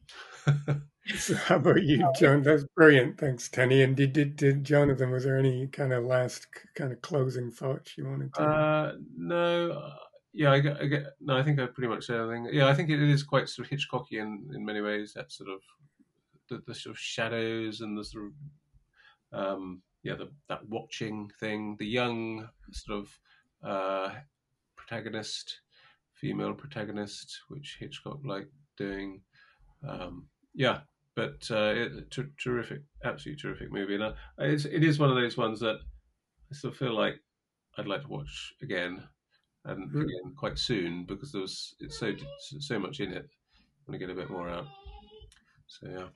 So how about you, John? That's brilliant. Thanks, Tenny. And did, did, did Jonathan, was there any kind of last kind of closing thoughts you wanted to? Uh, no, uh, yeah, I get, I get. No, I think I pretty much said everything. Yeah, I think it is quite sort of Hitchcockian in many ways. That sort of the, the sort of shadows and the sort of um, yeah, the, that watching thing. The young sort of uh, protagonist, female protagonist, which Hitchcock liked doing. Um, yeah, but uh, it, t- terrific, absolutely terrific movie. And uh, it's, it is one of those ones that I still feel like I'd like to watch again and Mm. again quite soon because there was it's so so much in it. I want to get a bit more out. So yeah.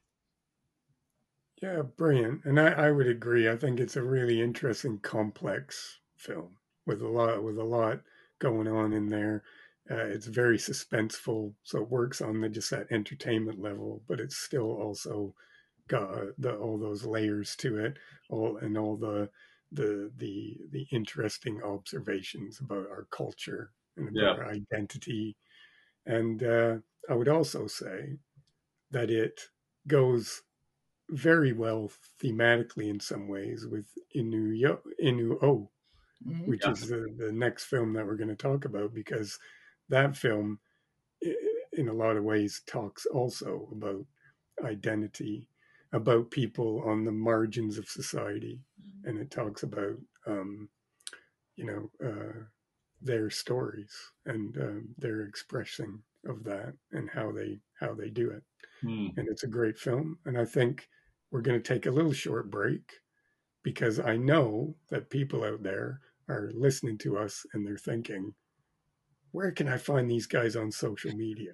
Yeah, brilliant. And I, I would agree. I think it's a really interesting, complex film with a lot with a lot going on in there. Uh, it's very suspenseful, so it works on the just that entertainment level, but it's still also got the, all those layers to it, all and all the the the the interesting observations about our culture and Yeah. about our identity. And uh, I would also say that it goes very well thematically in some ways with Inu Yo, Inu O, Mhm. which Yeah. is the, the next film that we're going to talk about, because that film, in a lot of ways, talks also about identity, about people on the margins of society, and it talks about, um, you know, uh, their stories and um, their expressing of that and how they how they do it. Hmm. And it's a great film. And I think we're going to take a little short break because I know that people out there are listening to us and they're thinking, where can I find these guys on social media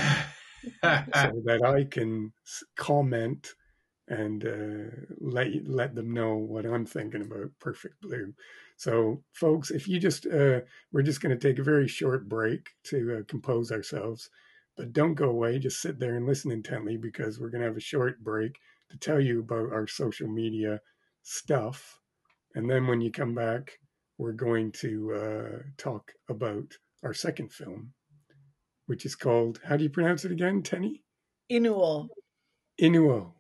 so that I can comment and uh, let let them know what I'm thinking about Perfect Blue. So, folks, if you just uh, we're just going to take a very short break to uh, compose ourselves, but don't go away. Just sit there and listen intently because we're going to have a short break to tell you about our social media stuff, and then when you come back, we're going to uh, talk about our second film, which is called, how do you pronounce it again, Tenny? Inuo. Inuo.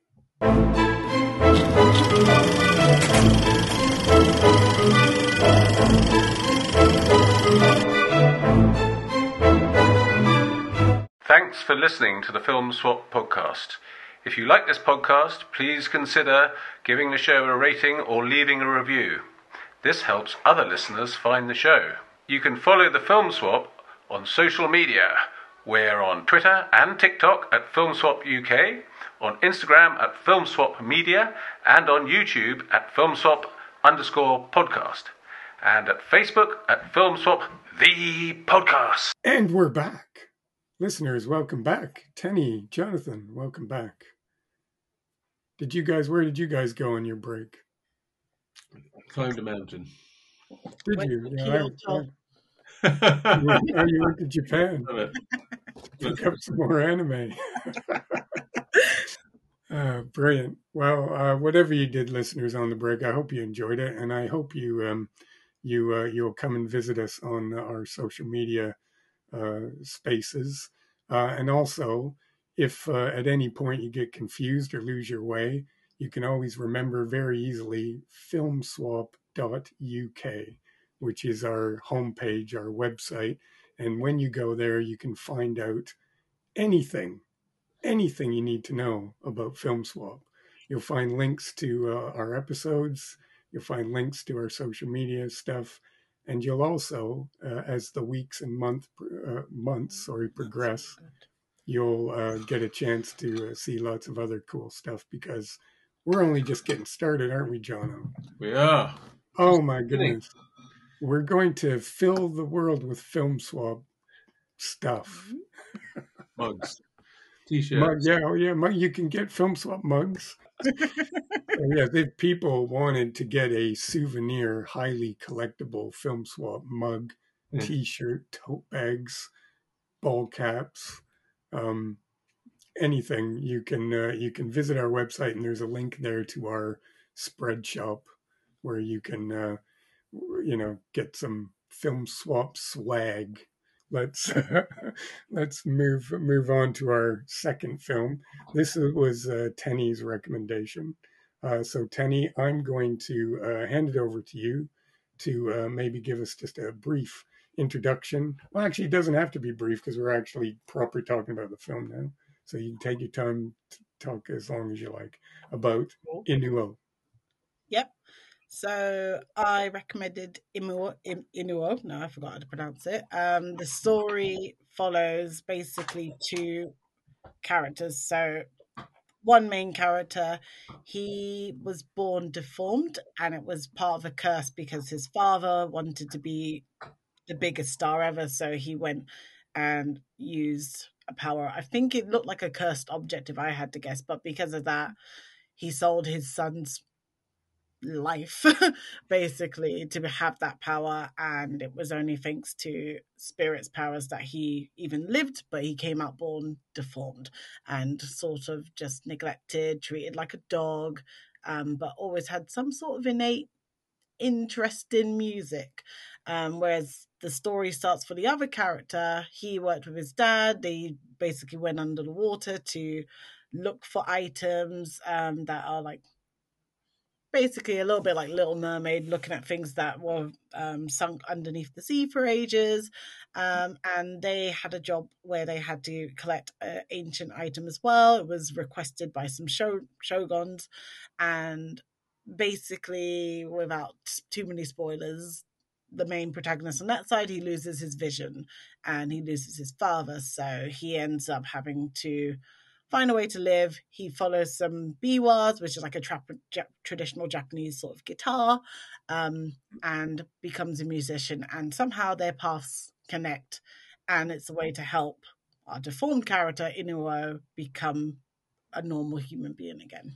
Thanks for listening to the Film Swap podcast. If you like this podcast, please consider giving the show a rating or leaving a review. This helps other listeners find the show. You can follow the Film Swap on social media. We're on Twitter and TikTok at Film Swap U K, on Instagram at Film Swap Media, and on YouTube at Film Swap underscore podcast, and at Facebook at Film Swap the podcast. And we're back. Listeners, welcome back. Tenny, Jonathan, welcome back. Did you guys, where did you guys go on your break? Climbed a mountain. Did Went you? to Yeah, I, Kyoto. I, you, went, oh, you went to Japan. Love it. Pick up some more anime. uh, brilliant. Well, uh, whatever you did, listeners, on the break, I hope you enjoyed it, and I hope you um, you uh, you'll come and visit us on our social media uh, spaces, uh, and also if uh, at any point you get confused or lose your way, you can always remember very easily film swap dot U K, which is our homepage, our website. And when you go there, you can find out anything, anything you need to know about FilmSwap. You'll find links to uh, our episodes. You'll find links to our social media stuff. And you'll also, uh, as the weeks and month, uh, months sorry, progress, you'll uh, get a chance to uh, see lots of other cool stuff because we're only just getting started, aren't we, Jono? We are. Oh, my goodness. We're going to fill the world with film swap stuff. Mugs. T-shirts. Mug, yeah, oh yeah, mug, you can get film swap mugs. So, yeah, if people wanted to get a souvenir, highly collectible film swap mug, Yeah. T-shirt, tote bags, ball caps, um, anything, you can uh, you can visit our website, and there's a link there to our spread shop where you can uh, you know get some film swap swag. Let's let's move move on to our second film. This was uh, Tenny's recommendation. Uh, so Tenny, I'm going to uh, hand it over to you to uh, maybe give us just a brief introduction. Well, actually, it doesn't have to be brief because we're actually proper talking about the film now. So you can take your time to talk as long as you like about Inuo. Yep. So I recommended Inuo. Inuo. No, I forgot how to pronounce it. Um, the story follows basically two characters. So one main character, he was born deformed, and it was part of a curse because his father wanted to be the biggest star ever. So he went and used a power. I think it looked like a cursed object if I had to guess, but because of that, he sold his son's life basically to have that power, and it was only thanks to spirit's powers that he even lived, but he came out born deformed and sort of just neglected, treated like a dog, um, but always had some sort of innate interest in music. Um, whereas the story starts for the other character, he worked with his dad. They basically went under the water to look for items um, that are like basically a little bit like Little Mermaid, looking at things that were um, sunk underneath the sea for ages. Um, and they had a job where they had to collect an ancient item as well. It was requested by some show- shoguns. And basically, without too many spoilers, the main protagonist on that side, he loses his vision and he loses his father. So he ends up having to find a way to live. He follows some biwas, which is like a tra- ja- traditional Japanese sort of guitar, um, and becomes a musician. And somehow their paths connect, and it's a way to help our deformed character Inuo become a normal human being again.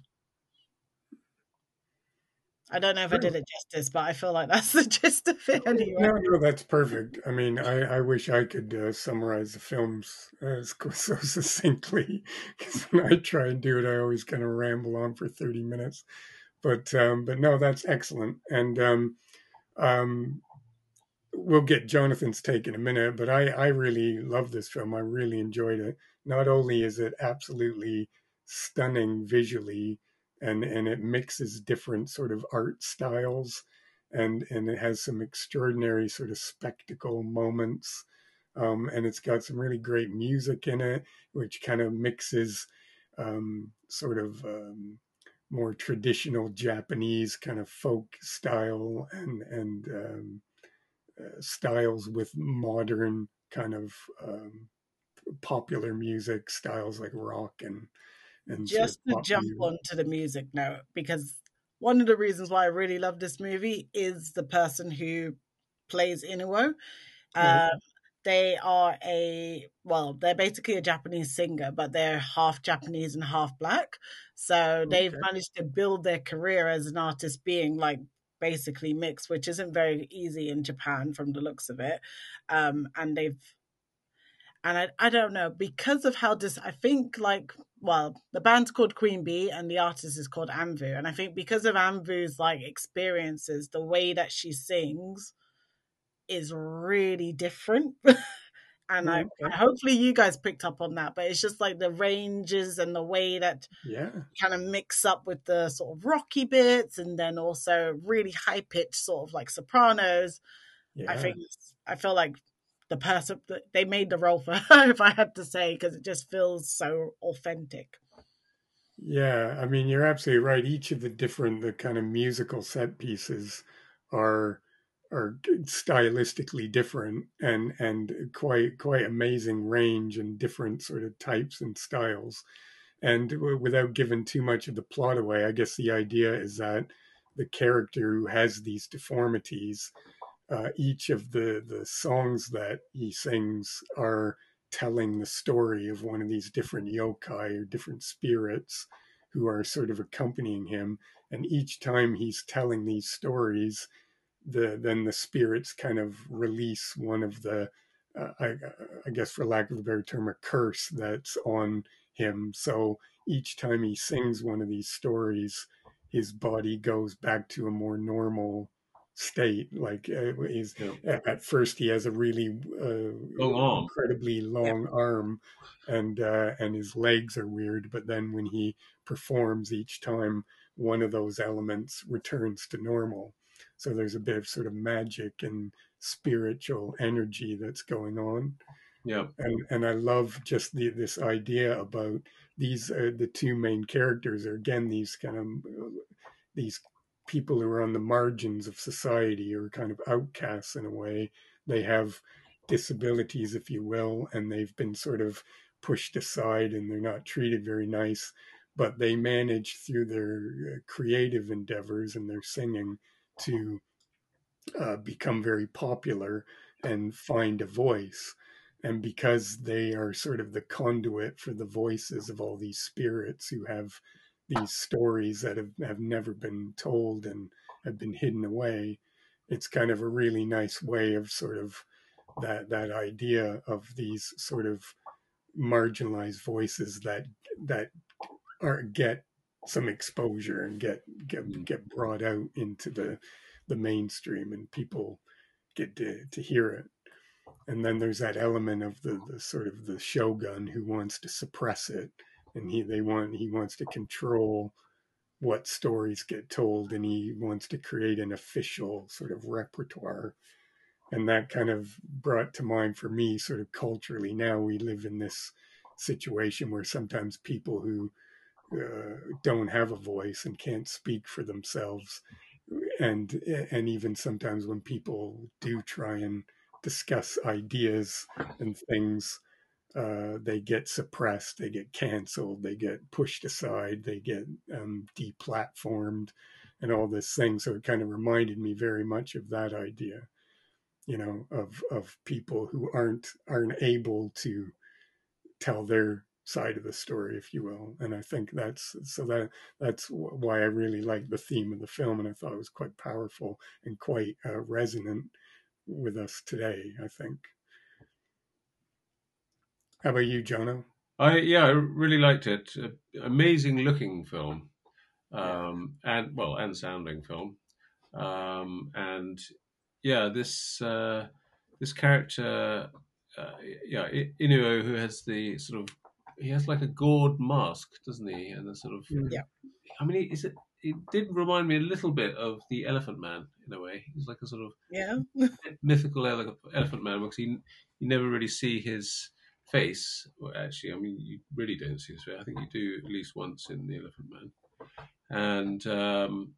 I don't know if I did it justice, but I feel like that's the gist of it anyway. No, no, that's perfect. I mean, I, I wish I could uh, summarize the films as so succinctly, because when I try and do it, I always kind of ramble on for thirty minutes. But um, but no, that's excellent. And um, um, we'll get Jonathan's take in a minute, but I, I really love this film. I really enjoyed it. Not only is it absolutely stunning visually, and, and it mixes different sort of art styles, and, and it has some extraordinary sort of spectacle moments. Um, and it's got some really great music in it, which kind of mixes um, sort of um, more traditional Japanese kind of folk style and, and um, uh, styles with modern kind of um, popular music styles like rock and and sort of Just to pop jump music. onto the music note, because one of the reasons why I really love this movie is the person who plays Inuo. Right. Uh, they are a well, they're basically a Japanese singer, but they're half Japanese and half black. So they've Okay. managed to build their career as an artist being like basically mixed, which isn't very easy in Japan from the looks of it. Um, and they've and I, I don't know because of how this I think like well the band's called Queen Bee and the artist is called Anvu, and I think because of Anvu's like experiences, the way that she sings is really different. And I, Okay. hopefully you guys picked up on that, but it's just like the ranges and the way that Yeah. kind of mix up with the sort of rocky bits and then also really high pitched sort of like sopranos. Yeah. I think I feel like the person they made the role for her, if I had to say, because it just feels so authentic. Yeah. I mean, you're absolutely right. Each of the different the kind of musical set pieces are are stylistically different and and quite quite amazing range and different sort of types and styles. And without giving too much of the plot away, I guess the idea is that the character who has these deformities, uh, each of the the songs that he sings are telling the story of one of these different yokai or different spirits who are sort of accompanying him. And each time he's telling these stories, the then the spirits kind of release one of the uh, I, I guess for lack of a better term, a curse that's on him. So each time he sings one of these stories, his body goes back to a more normal state. Like uh, he's, Yeah. at first he has a really uh, Long arm. incredibly Yeah. long arm, and uh, and his legs are weird. But then when he performs each time, one of those elements returns to normal. So there's a bit of sort of magic and spiritual energy that's going on. Yeah. And and I love just the this idea about these uh, the two main characters are again these kind of uh, these people who are on the margins of society, or kind of outcasts in a way. They have disabilities, if you will, and they've been sort of pushed aside and they're not treated very nice, but they manage through their uh, creative endeavors and their singing to uh, become very popular and find a voice. And because they are sort of the conduit for the voices of all these spirits who have these stories that have, have never been told and have been hidden away, it's kind of a really nice way of sort of that that idea of these sort of marginalized voices that that are get some exposure and get get Mm. get brought out into the the mainstream, and people get to, to hear it. And then there's that element of the, the sort of the shogun who wants to suppress it, and he they want he wants to control what stories get told, and he wants to create an official sort of repertoire. And that kind of brought to mind for me, sort of culturally, now we live in this situation where sometimes people who uh, don't have a voice and can't speak for themselves, and and even sometimes when people do try and discuss ideas and things, uh, they get suppressed, they get canceled, they get pushed aside, they get um, deplatformed, and all this thing. So it kind of reminded me very much of that idea, you know, of of people who aren't aren't able to tell their side of the story, if you will. And I think that's so that that's why I really like the theme of the film, and I thought it was quite powerful and quite uh, resonant with us today, I think. How about you, Jono? I yeah, I really liked it. Uh, amazing looking film, Yeah. um, and well, and sounding film, um, and yeah, this uh, this character, uh, yeah, I- Inuo, who has the sort of he has like a gourd mask, doesn't he? And the sort of, Mm. Yeah. I mean, is it? It did remind me a little bit of the Elephant Man in a way. He's like a sort of Yeah. mythical ele- Elephant Man because you you never really see his face. Well, actually, I mean, you really don't see his face. I think you do at least once in the Elephant Man, and um,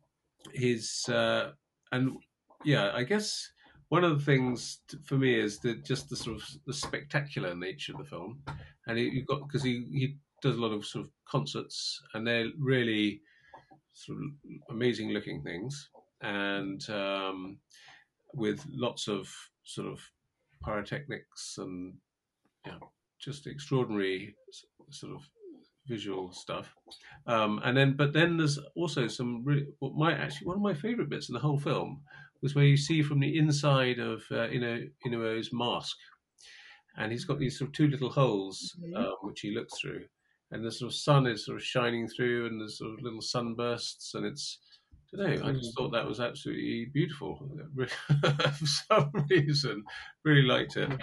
his uh, and yeah, I guess one of the things t- for me is that just the sort of the spectacular nature of the film, and he, you got because he he does a lot of sort of concerts, and they're really sort of amazing looking things, and um, with lots of sort of pyrotechnics and yeah, just extraordinary s- sort of visual stuff. Um, and then, but then there's also some really, what my actually one of my favourite bits in the whole film was where you see from the inside of uh, Inu, Inuo's mask, and he's got these sort of two little holes Mhm. um, which he looks through, and the sort of sun is sort of shining through, and there's sort of little sunbursts, and it's. I don't know. I just Mm. thought that was absolutely beautiful for some reason. Really liked it.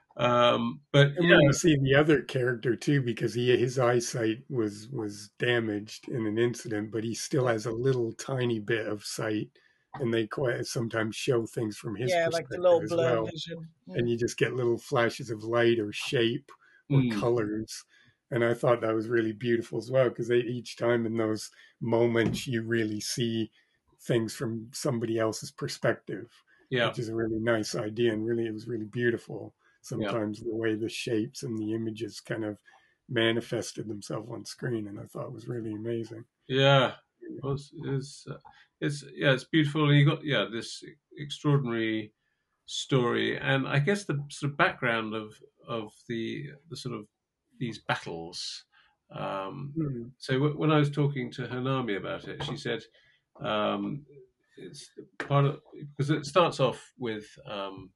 Um, but And yeah, when you see the other character too, because he his eyesight was was damaged in an incident, but he still has a little tiny bit of sight, and they quite sometimes show things from his Yeah, like the perspective little as blur well. vision. And Mm. you just get little flashes of light or shape or mm, colors. And I thought that was really beautiful as well, because they each time in those moments you really see things from somebody else's perspective, yeah, which is a really nice idea, and really it was really beautiful. yeah, Sometimes the way the shapes and the images kind of manifested themselves on screen, and I thought it was really amazing. yeah. Well, it's, it's, uh, it's yeah, it's beautiful. And you got yeah this extraordinary story, and I guess the sort of background of of the the sort of these battles. Um, Mm. so w- when I was talking to Hanami about it, she said um, it's part of because it starts off with um,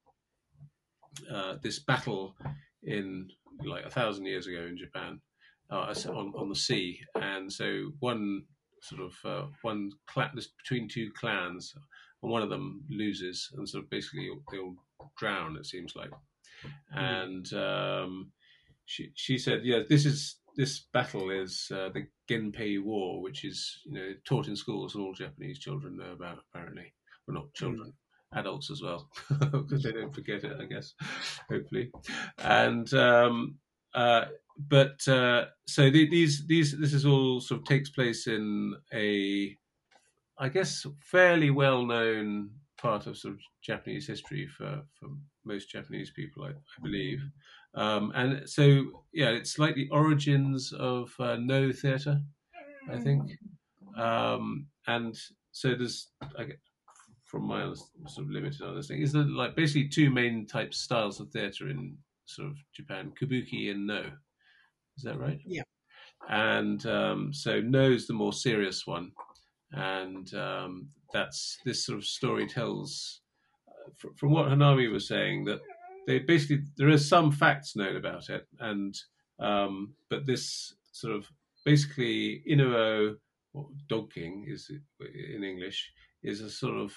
uh, this battle in like a thousand years ago in Japan uh, on on the sea, and so one sort of uh, one clan between two clans, and one of them loses, and sort of basically they all drown. It seems like, Mm. and um, she she said, yeah, this is this battle is uh, the Genpei War, which is you know taught in schools and all Japanese children know about apparently, well not Mm. children. adults as well, because they don't forget it, I guess, hopefully. And um, uh, but uh, so the, these these this is all sort of takes place in a, I guess, fairly well known part of sort of Japanese history for for most Japanese people, I, I believe. Um, and so yeah, it's like the origins of uh, No theatre, I think. Um, and so there's, I get, from my sort of limited understanding, is there like basically two main types styles of theatre in sort of Japan: kabuki and No. Is that right? Yeah. And um, so No's the more serious one, and um, that's this sort of story tells, uh, fr- from what Hanami was saying, that they basically there is some facts known about it, and um, but this sort of basically Inuo, or Dog King is in English, is a sort of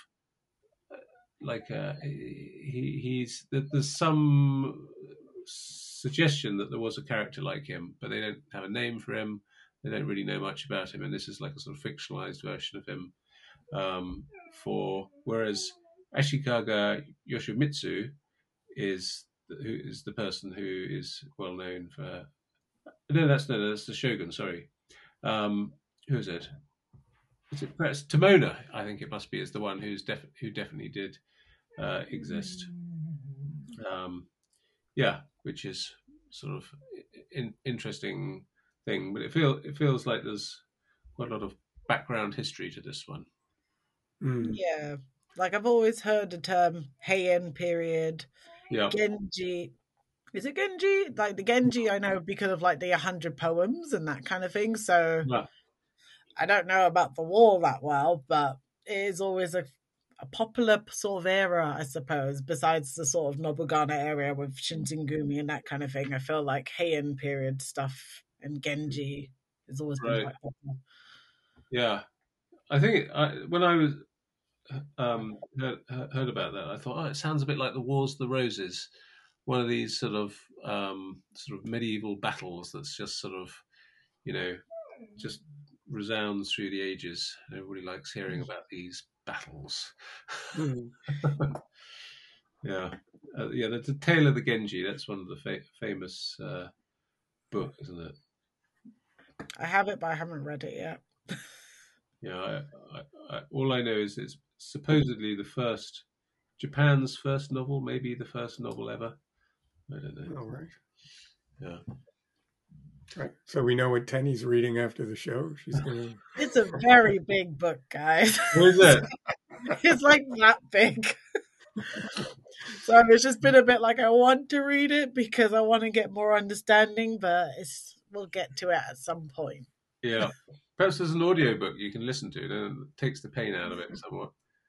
like a, he he's there's some suggestion that there was a character like him, but they don't have a name for him. They don't really know much about him, and this is like a sort of fictionalized version of him. Um, for whereas Ashikaga Yoshimitsu is who is the person who is well known for. No, that's no, that's the shogun. Sorry, um, who is it? Is it perhaps Tomona? I think it must be is the one who's def- who definitely did uh, exist. Um, yeah, which is sort of in, interesting thing, but it feel it feels like there's quite a lot of background history to this one. Mm. Yeah. Like I've always heard the term Heian period, Yeah, Genji. Is it Genji? Like the Genji I know because of like the one hundred poems and that kind of thing. So yeah, I don't know about the war that well, but it is always a, a popular sort of era, I suppose, besides the sort of Nobugana area with Shinzengumi and that kind of thing. I feel like Heian period stuff and Genji has always been right. quite popular. Yeah, I think I, when I was um, heard, heard about that, I thought, oh, it sounds a bit like the Wars of the Roses, one of these sort of um, sort of medieval battles that's just sort of, you know, just resounds through the ages. Everybody likes hearing about these battles. Mm. Yeah, uh, yeah. The, the Tale of the Genji. That's one of the fa- famous uh, book, isn't it? I have it, but I haven't read it yet. Yeah. I, I, I, all I know is it's supposedly the first Japan's first novel, maybe the first novel ever. I don't know. All right. Yeah. Right. So we know what Tenny's reading after the show. She's gonna. It's a very big book, guys. What is it? It's like that big. So it's just been a bit like I want to read it because I want to get more understanding, but it's we'll get to it at some point. Yeah. Perhaps there's an audio book you can listen to, and it takes the pain out of it somewhat.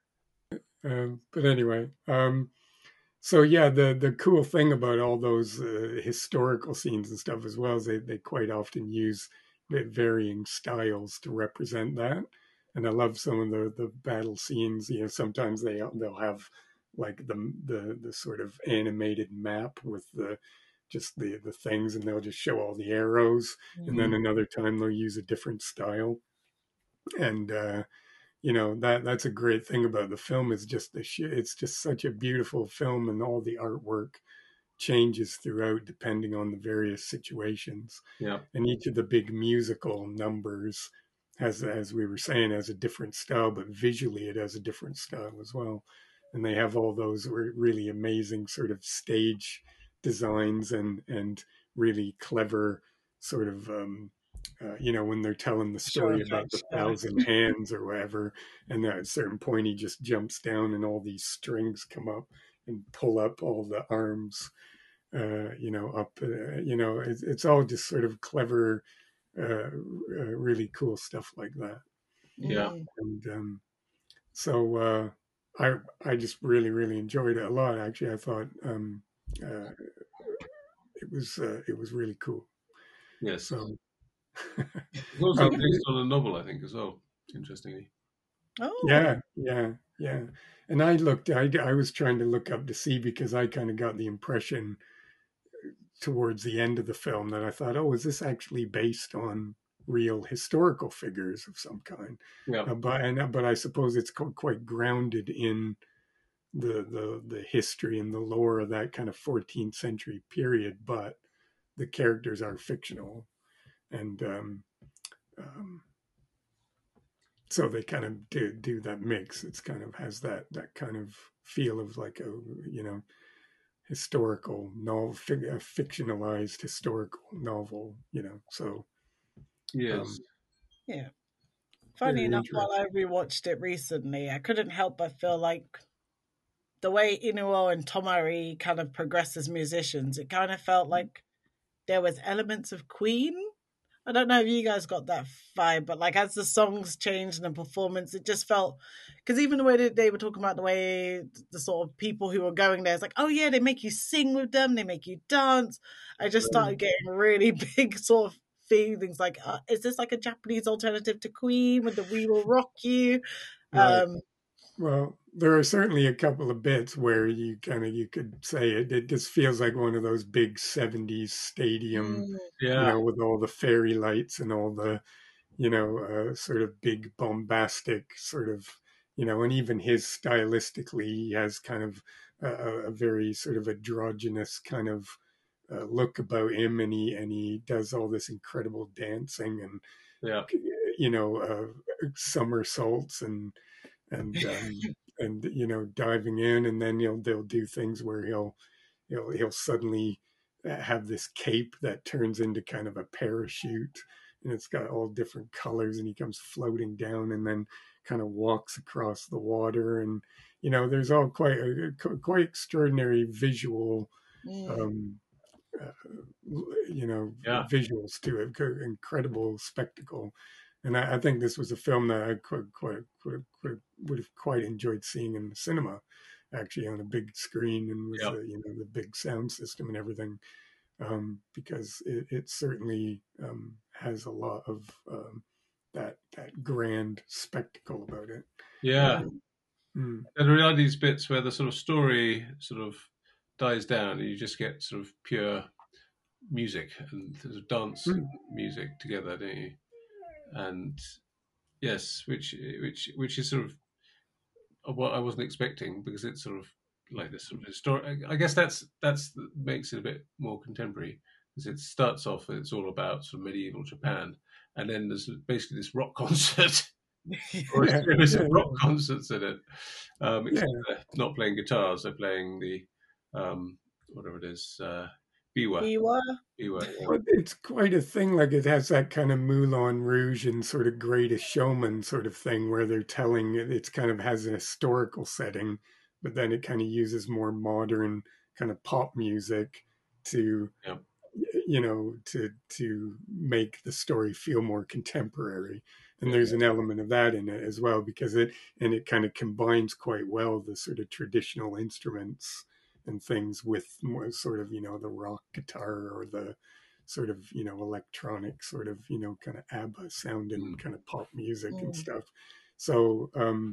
Um, but anyway, um, so yeah, the the cool thing about all those uh, historical scenes and stuff as well is they they quite often use varying styles to represent that. And I love some of the the battle scenes. You know, sometimes they they'll have like the the the sort of animated map with the just the the things, and they'll just show all the arrows. Mm-hmm. And then another time they'll use a different style. And uh, you know that that's a great thing about the film is just the sh- it's just such a beautiful film, and all the artwork changes throughout depending on the various situations. Yeah. And each of the big musical numbers has, as we were saying, has a different style, but visually it has a different style as well. And they have all those really amazing sort of stage designs and and really clever sort of um, uh, you know, when they're telling the story sure, about the thousand hands or whatever, and at a certain point he just jumps down and all these strings come up and pull up all the arms, uh, you know, up, uh, you know, it's, it's all just sort of clever, uh, uh, really cool stuff like that. Yeah. And um, so uh, I I just really, really enjoyed it a lot. Actually, I thought um, uh, it was uh, it was really cool. Yes. So. It's also um, based on a novel, I think, as well. Interestingly. Oh. Yeah, yeah, yeah. And I looked. I I was trying to look up to see because I kind of got the impression towards the end of the film that I thought, oh, is this actually based on real historical figures of some kind? Yeah. Uh, but and but I suppose it's quite grounded in the the the history and the lore of that kind of fourteenth century period, but the characters are fictional, and um, um, so they kind of do do that mix. It's kind of has that that kind of feel of like a you know historical novel, a fictionalized historical novel, you know. So Yes. um, Yeah. Funny very enough, while I interesting. rewatched it recently, I couldn't help but feel like the way Inuo and Tomari kind of progress as musicians, it kind of felt like there was elements of Queen. I don't know if you guys got that vibe, but like as the songs changed and the performance, it just felt because even the way that they were talking about the way the sort of people who were going there, it's like, oh yeah, they make you sing with them, they make you dance. I just started getting really big sort of feelings like, uh, is this like a Japanese alternative to Queen with the "We Will Rock You"? Right. Um, Well, there are certainly a couple of bits where you kind of you could say it. It just feels like one of those big seventies stadium, mm, you Yeah. know, with all the fairy lights and all the, you know, uh, sort of big bombastic sort of, you know, and even his stylistically, he has kind of a, a very sort of androgynous kind of uh, look about him, and he and he does all this incredible dancing and Yeah. you know uh, somersaults and and um, and you know diving in, and then he'll they'll do things where he'll he'll he'll suddenly uh, have this cape that turns into kind of a parachute, and it's got all different colors, and he comes floating down and then kind of walks across the water, and you know there's all quite a quite extraordinary visual mm, um, uh, you know Yeah. visuals to it, incredible spectacle. And I, I think this was a film that I quite, quite, quite, quite, would have quite enjoyed seeing in the cinema, actually on a big screen, and with Yeah. the, you know the big sound system and everything, um, because it, it certainly um, has a lot of um, that that grand spectacle about it. Yeah. mm, Mm, And there are these bits where the sort of story sort of dies down, and you just get sort of pure music and sort of dance mm, music together, don't you? And yes, which which which is sort of what I wasn't expecting, because it's sort of like this sort of historic. I guess that's that's makes it a bit more contemporary, because it starts off it's all about sort of medieval Japan, and then there's basically this rock concert or a yeah, series yeah, of rock concerts in it. Um, yeah. except they're not playing guitars; they're playing the um, whatever it is, uh, biwa, Biwa. biwa. Yeah. Well, it's quite a thing. Like it has that kind of Moulin Rouge and sort of Greatest Showman sort of thing, where they're telling it. It's kind of has a historical setting, but then it kind of uses more modern kind of pop music to, Yeah. you know, to to make the story feel more contemporary. And Yeah. there's an element of that in it as well, because it and it kind of combines quite well the sort of traditional instruments and things with more sort of you know the rock guitar or the sort of you know electronic sort of you know kind of ABBA sounding Mm. kind of pop music and Mm, stuff. So um,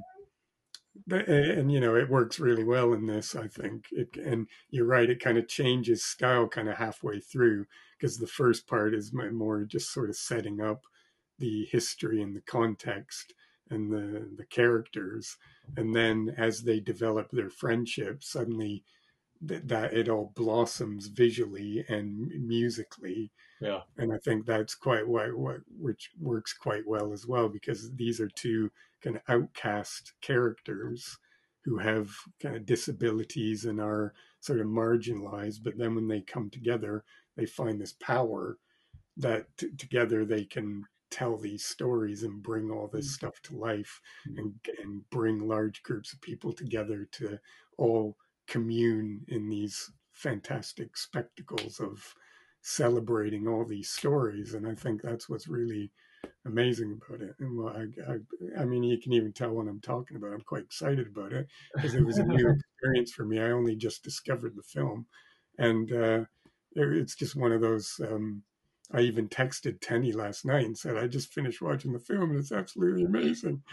and you know it works really well in this, I think. It and you're right, it kind of changes style kind of halfway through, because the first part is more just sort of setting up the history and the context and the the characters, and then as they develop their friendship, suddenly that, that it all blossoms visually and musically. Yeah. And I think that's quite what, what which works quite well as well, because these are two kind of outcast characters who have kind of disabilities and are sort of marginalized, but then when they come together they find this power that t- together they can tell these stories and bring all this mm, stuff to life, Mm. and and bring large groups of people together to all commune in these fantastic spectacles of celebrating all these stories. And I think that's what's really amazing about it. And well, I, I, I mean, you can even tell when I'm talking about it, I'm quite excited about it, because it was a new experience for me. I only just discovered the film, and uh, it, it's just one of those. Um, I even texted Tenny last night and said I just finished watching the film and it's absolutely amazing.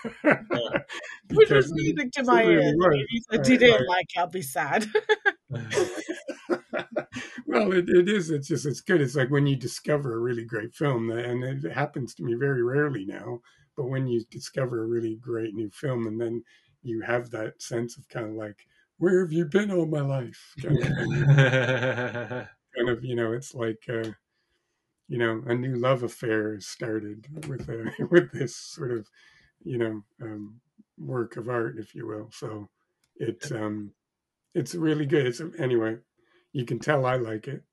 which was Because it, music to it my really ears. was. If you said you I, didn't like it, I'll be sad. well, it, it is. It's just it's good. It's like when you discover a really great film, and it happens to me very rarely now. But when you discover a really great new film, and then you have that sense of kind of like, where have you been all my life? Kind of thing. Yeah. Kind of, you know, it's like, uh, you know, a new love affair started with uh, with this sort of, you know, um, work of art, if you will. So it's um, it's really good. It's anyway, you can tell I like it.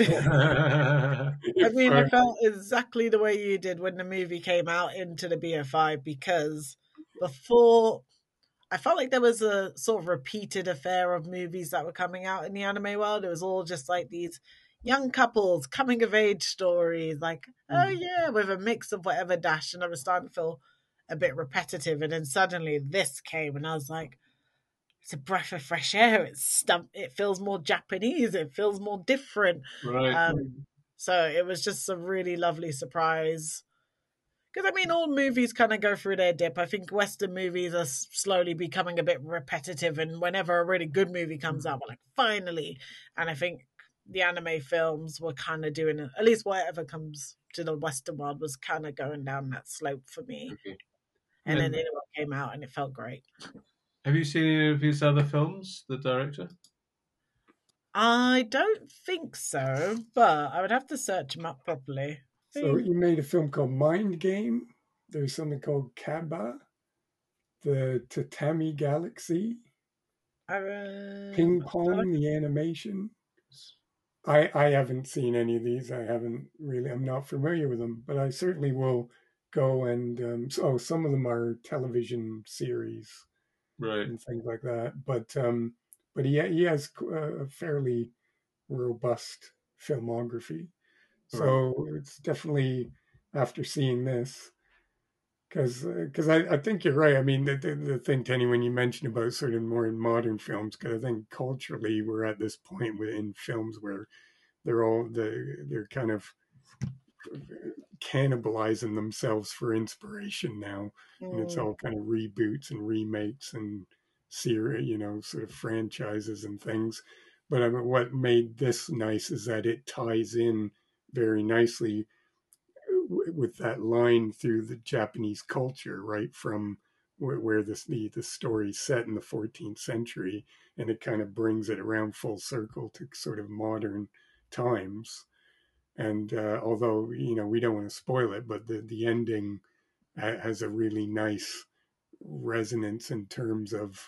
I If mean, I uh, felt exactly the way you did when the movie came out into the B F I because before I felt like there was a sort of repeated affair of movies that were coming out in the anime world. It was all just like these young couples, coming of age stories, like, oh yeah, with a mix of whatever dash. And I was starting to feel a bit repetitive. And then suddenly this came, and I was like, it's a breath of fresh air. It's stump. It feels more Japanese. It feels more different. Right. Um, so it was just a really lovely surprise. Because I mean, all movies kind of go through their dip. I think Western movies are slowly becoming a bit repetitive, and whenever a really good movie comes out, we're like, finally. And I think the anime films were kind of doing, at least whatever comes to the Western world was kind of going down that slope for me. Okay. And then And it came out, and it felt great. have you seen any of his other films, the director? I don't think so, but I would have to search him up properly. so you made a film called Mind Game. There's something called Kaba, the Tatami Galaxy, Uh, Ping Pong, the animation. I I haven't seen any of these. I haven't really. I'm not familiar with them, but I certainly will go and um, so oh, some of them are television series Right. and things like that. But um, but he he has a fairly robust filmography, Right. so it's definitely after seeing this. Because because I, I think you're right. I mean, the, the, the thing, Tenny, when you mentioned about sort of more in modern films, because I think culturally we're at this point in films where they're all the they're kind of cannibalizing themselves for inspiration now, and it's mm, all kind of reboots and remakes and series, you know, sort of franchises and things. But I mean, what made this nice is that it ties in very nicely with that line through the Japanese culture, right from where, where this the the story's set in the fourteenth century, and it kind of brings it around full circle to sort of modern times. And uh, although you know we don't want to spoil it, but the the ending ha- has a really nice resonance in terms of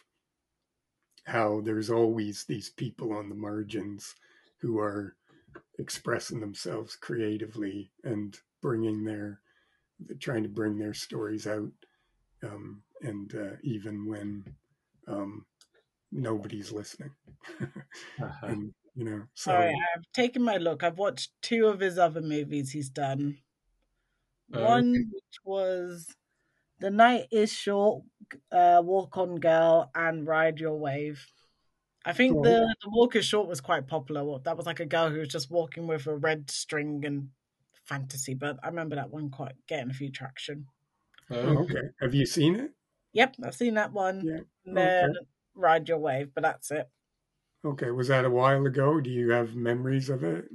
how there's always these people on the margins who are expressing themselves creatively and bringing their trying to bring their stories out, um, and uh, even when um, nobody's listening, Uh-huh. and you know, all right, so I've taken my look. I've watched two of his other movies he's done. Uh, One which was The Night Is Short, uh, Walk On Girl, and Ride Your Wave. I think oh, the, the Walk Is Short was quite popular. Well, that was like a girl who was just walking with a red string and fantasy, but I remember that one quite getting a few traction. oh, okay. okay. Have you seen it? Yep, I've seen that one. Yeah. And then Okay. Ride Your Wave, but that's it. Okay. Was that a while ago? Do you have memories of it?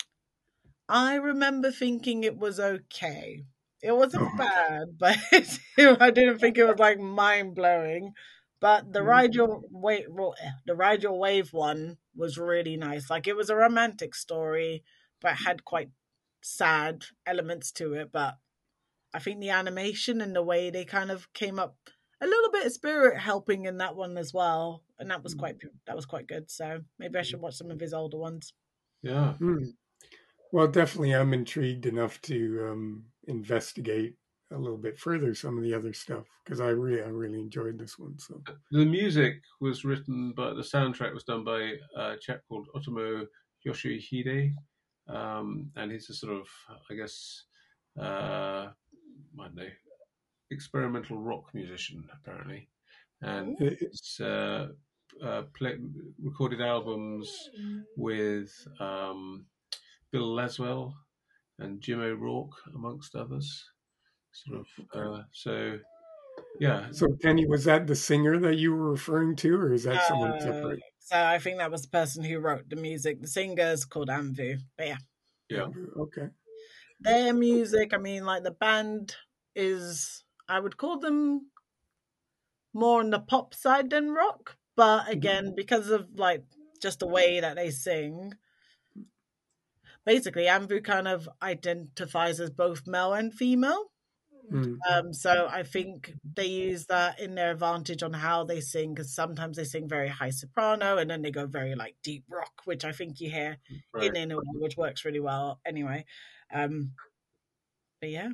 I remember thinking it was okay. It wasn't Oh, bad, but I didn't think it was like mind blowing. But the ride okay. your wave, the ride your wave one was really nice. Like it was a romantic story, but had quite sad elements to it. But I think the animation and the way they kind of came up, a little bit of spirit helping in that one as well, and that was quite that was quite good. So maybe I should watch some of his older ones. Yeah. Hmm. Well, definitely, I'm intrigued enough to um, investigate a little bit further some of the other stuff because I really, I really enjoyed this one. So, The music was written by, the soundtrack was done by a chap called Otomo Yoshihide. Um, and he's a sort of, I guess, uh, I don't know, experimental rock musician, apparently. And Ooh. it, he's uh, uh, play, recorded albums with um, Bill Laswell and Jim O'Rourke, amongst others. Sort of, okay. uh, so yeah. So, Penny, was that the singer that you were referring to, or is that someone Uh, separate? so I think that was the person who wrote the music. The singer's called Anvu. But yeah, Yeah. Okay. their music, I mean, like the band is, I would call them more on the pop side than rock. But again, because of like just the way that they sing, basically Anvu kind of identifies as both male and female. Mm. Um, so I think they use that in their advantage on how they sing, because sometimes they sing very high soprano and then they go very like deep rock, which I think you hear Right. in Inuit, which works really well anyway. Um, but yeah.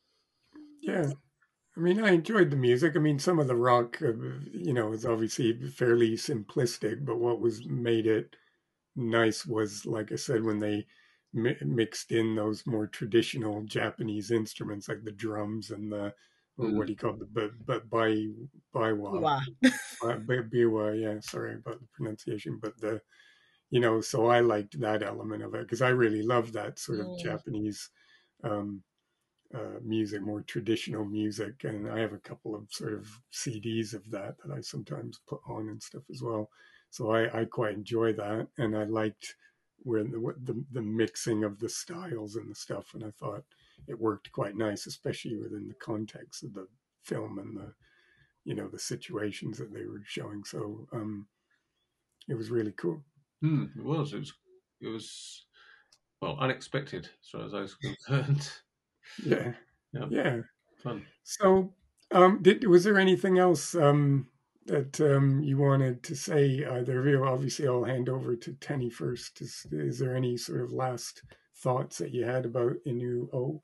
Yeah. I mean, I enjoyed the music. I mean, some of the rock, uh, you know, is obviously fairly simplistic, but what was made it nice was, like I said, when they mi- mixed in those more traditional Japanese instruments, like the drums and the, or Mm. what do you call it, the but bai baiwa, Wow. uh, bi- biwa. Yeah, sorry about the pronunciation, but the, you know, so I liked that element of it because I really love that sort of Mm. Japanese. Um, uh, music, more traditional music, and I have a couple of sort of C Ds of that that I sometimes put on and stuff as well. So I, I quite enjoy that, and I liked where the, the the mixing of the styles and the stuff, and I thought it worked quite nice, especially within the context of the film and the you know the situations that they were showing. So um, it was really cool. Mm, it was. It was. It was. Well, unexpected as far as I was concerned. Yeah, Yeah, yeah. fun. So, um, did was there anything else um, that um, you wanted to say? Either of you, obviously, I'll hand over to Tenny first. Is, is there any sort of last thoughts that you had about Inu O?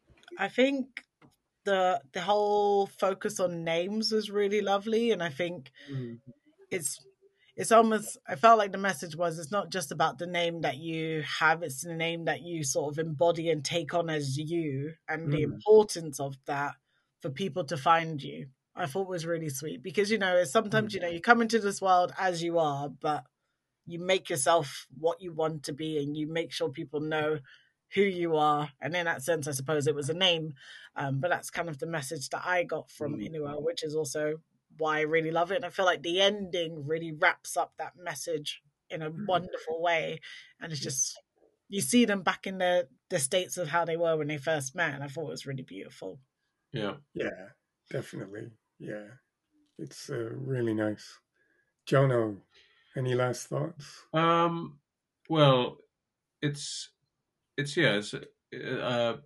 I think the the whole focus on names was really lovely, and I think Mm, it's it's almost, I felt like the message was, it's not just about the name that you have, it's the name that you sort of embody and take on as you, and the mm, importance of that for people to find you. I thought was really sweet, because you know, sometimes, mm, you know, you come into this world as you are, but you make yourself what you want to be, and you make sure people know who you are. And in that sense, I suppose it was a name, um, but that's kind of the message that I got from Mm. Inuo, which is also why I really love it. And I feel like the ending really wraps up that message in a wonderful way. And it's just, you see them back in the the states of how they were when they first met, and I thought it was really beautiful. Yeah. yeah, definitely. Yeah, it's uh, really nice. Jono, any last thoughts? Um. Well, it's it's yeah, it's a, a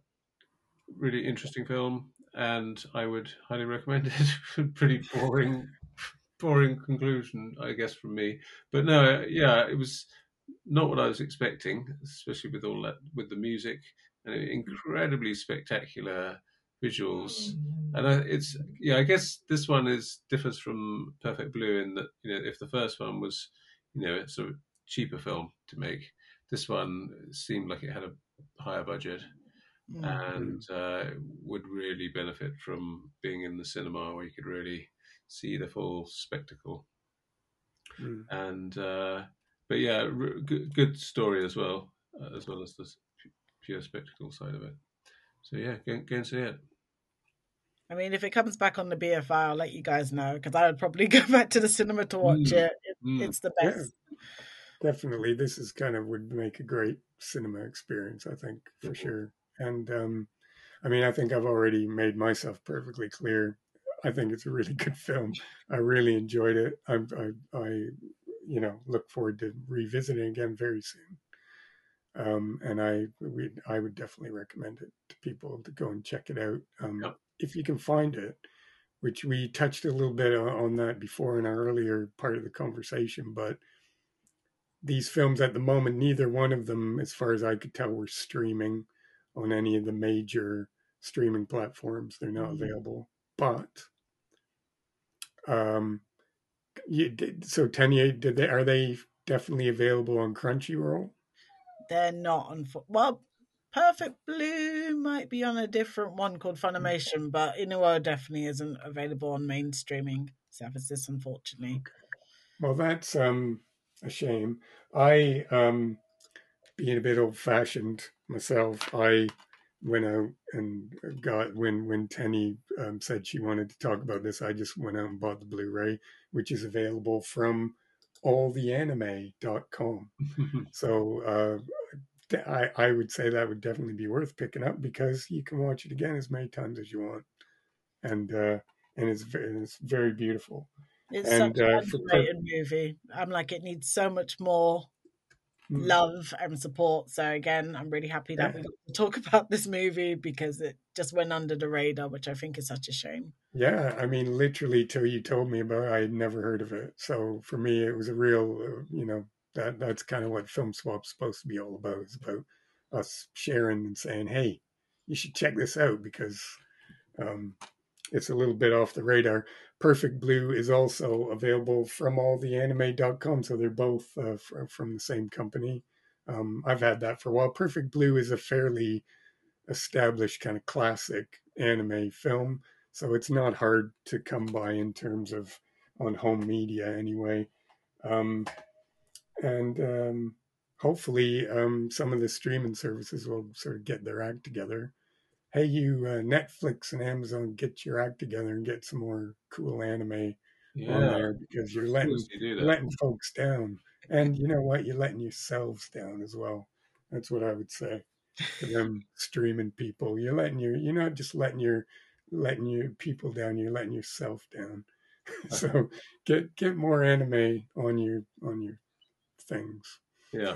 really interesting film, and I would highly recommend it. Pretty boring, boring conclusion, I guess, from me. But no, yeah, it was not what I was expecting, especially with all that with the music and incredibly spectacular visuals. And I, it's yeah, I guess this one is differs from Perfect Blue in that, you know, if the first one was, you know, a sort of cheaper film to make, this one seemed like it had a higher budget Mm. and uh, would really benefit from being in the cinema where you could really see the full spectacle. Mm. And uh, but yeah, r- good, good story as well, uh, as well as the s- pure spectacle side of it. So yeah, go, go and see it. I mean, if it comes back on the B F I, I'll let you guys know, because I would probably go back to the cinema to watch Mm, it. it mm, it's the Yeah, best. definitely. This is kind of would make a great cinema experience, I think, for sure. And um, I mean, I think I've already made myself perfectly clear. I think it's a really good film. I really enjoyed it. I, I, I you know, look forward to revisiting again very soon. Um, and I, we, I would definitely recommend it to people to go and check it out um, yeah. if you can find it. Which we touched a little bit on that before in our earlier part of the conversation, but these films at the moment, neither one of them, as far as I could tell, were streaming on any of the major streaming platforms. They're not Mm. available. But um, you did, so Tenya, did they are they definitely available on Crunchyroll? They're not on. Well, Perfect Blue might be on a different one called Funimation, but Inuo definitely isn't available on main streaming services, unfortunately. Okay. Well, that's um, a shame. I, um, being a bit old fashioned myself, I went out and got when when Tenny um, said she wanted to talk about this, I just went out and bought the Blu-ray, which is available from all the anime dot com. So uh, I I would say that would definitely be worth picking up because you can watch it again as many times as you want, and uh, and it's very, it's very beautiful. It's such And uh, an for underrated movie. I'm like, it needs so much more Mm, love and support. So again, I'm really happy that yeah, we got to talk about this movie because it just went under the radar, which I think is such a shame. yeah, I mean, literally till you told me about it, I had never heard of it. So for me, it was a real, uh, you know, that that's kind of what Film Swap's supposed to be all about. It's about us sharing and saying, hey, you should check this out because um, it's a little bit off the radar. Perfect Blue is also available from all the anime dot com, so they're both uh, fr- from the same company. Um, I've had that for a while. Perfect Blue is a fairly established kind of classic anime film, so it's not hard to come by in terms of on home media anyway. Um, and um, hopefully, um, some of the streaming services will sort of get their act together. Hey, you uh, Netflix and Amazon, get your act together and get some more cool anime on Yeah, there because you're of letting course you do you're that. letting folks down, and you know what? You're letting yourselves down as well. That's what I would say to them streaming people. You're letting your you're not just letting your letting your people down. You're letting yourself down. So get get more anime on your on your things. Yeah.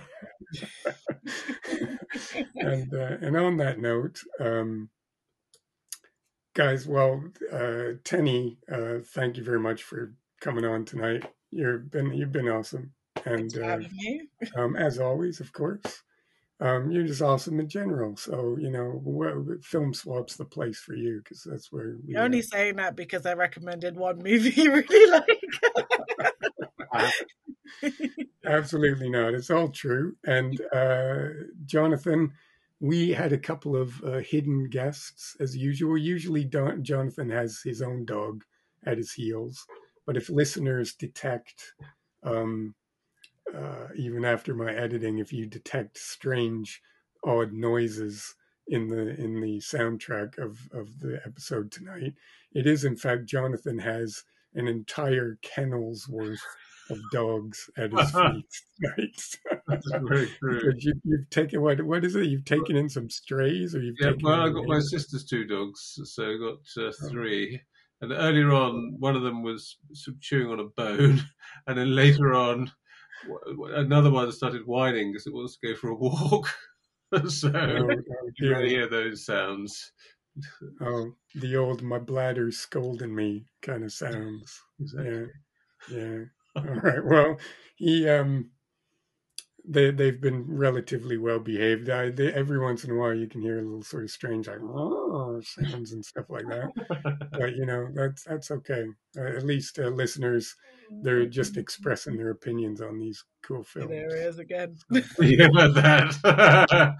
and uh, and on that note, um, guys, well, uh, Tenny, uh, thank you very much for coming on tonight. You've been you've been awesome, Thanks and for uh, having me. um, as always, of course, um, you're just awesome in general. So you know, wh- Film Swap's the place for you because that's where we. You're Uh, only saying that because I recommended one movie you really like. Absolutely not. It's all true. And uh, Jonathan, we had a couple of uh, hidden guests as usual. Usually, Don- Jonathan has his own dog at his heels. But if listeners detect, um, uh, even after my editing, if you detect strange, odd noises in the in the soundtrack of of the episode tonight, it is in fact Jonathan has an entire kennel's worth of dogs at his feet tonight. That's very true. Because you, you've taken what what is it? You've taken in some strays, or you've Yeah, taken well, in I a got my neighbor? sister's two dogs, so I got uh, Oh, three. And earlier on, one of them was sort of chewing on a bone, and then later on, w- w- another one started whining because it wants to go for a walk. So oh, oh you really dear. hear those sounds. Oh, the old my bladder's scolding me kind of sounds. Yeah, Exactly. yeah. All right. Well, he um they they've been relatively well behaved. I, they, every once in a while you can hear a little sort of strange like "Oh," sounds and stuff like that. But you know that's that's okay. Uh, at least uh, listeners, they're just expressing their opinions on these cool films. There he is again. So, You hear about that?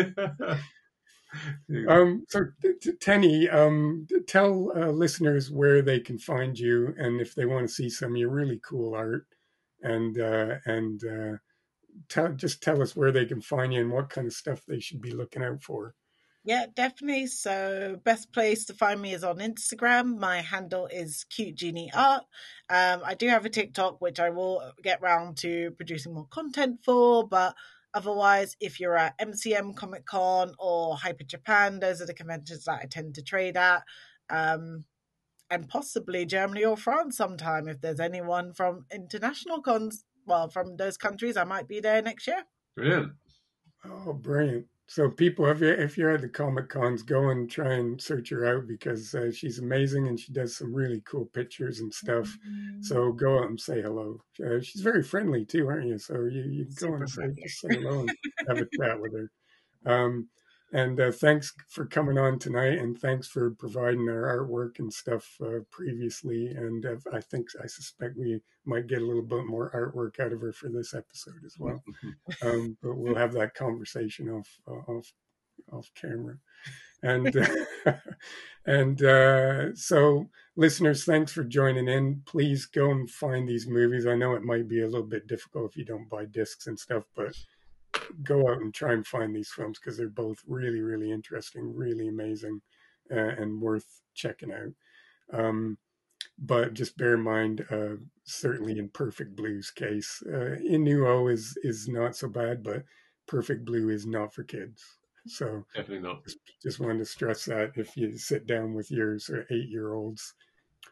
um, so t- t- Tenny, um, tell uh, listeners where they can find you, and if they want to see some of your really cool art, and uh, and uh, tell just tell us where they can find you and what kind of stuff they should be looking out for. Yeah, definitely. So, best place to find me is on Instagram. My handle is Cute Genie Art. Um, I do have a TikTok, which I will get round to producing more content for. But otherwise, if you're at M C M Comic Con or Hyper Japan, those are the conventions that I tend to trade at. Um, and possibly Germany or France sometime. If there's anyone from international cons, well, from those countries, I might be there next year. Brilliant. Oh, brilliant! So people, if you're if you're at the Comic Cons, go and try and search her out because uh, she's amazing and she does some really cool pictures and stuff. So go out and say hello. Uh, she's very friendly too, aren't you? So you you go Super and say friendly. just say hello and have a chat with her. Um, and uh, thanks for coming on tonight, and thanks for providing our artwork and stuff uh, previously. And uh, I think I suspect we might get a little bit more artwork out of her for this episode as well. Um, but we'll have that conversation off uh, off off camera. And uh, and uh, so, listeners, thanks for joining in. Please go and find these movies. I know it might be a little bit difficult if you don't buy discs and stuff, but go out and try and find these films because they're both really, really interesting, really amazing, uh, and worth checking out. Um, but just bear in mind, uh, certainly in Perfect Blue's case, uh, Inuo is is not so bad, but Perfect Blue is not for kids. So Definitely not. just, just wanted to stress that if you sit down with your sort of eight year olds,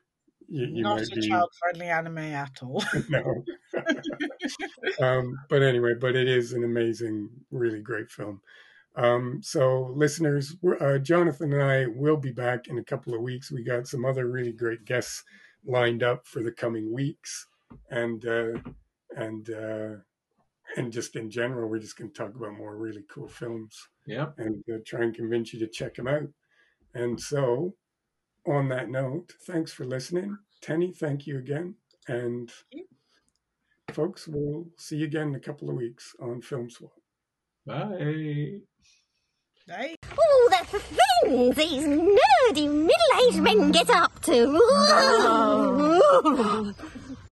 you, you Not might a be child-friendly anime at all. no. um, but anyway, but it is an amazing, really great film. Um, so, listeners, we're, uh, Jonathan and I will be back in a couple of weeks. We got some other really great guests lined up for the coming weeks, and uh, and uh, and just in general, we're just going to talk about more really cool films. Yeah. And uh, try and convince you to check them out. And so, on that note, thanks for listening, Tenny. Thank you again, and folks, we'll see you again in a couple of weeks on Film Swap. Bye. Right? Oh, the things these nerdy middle-aged men get up to.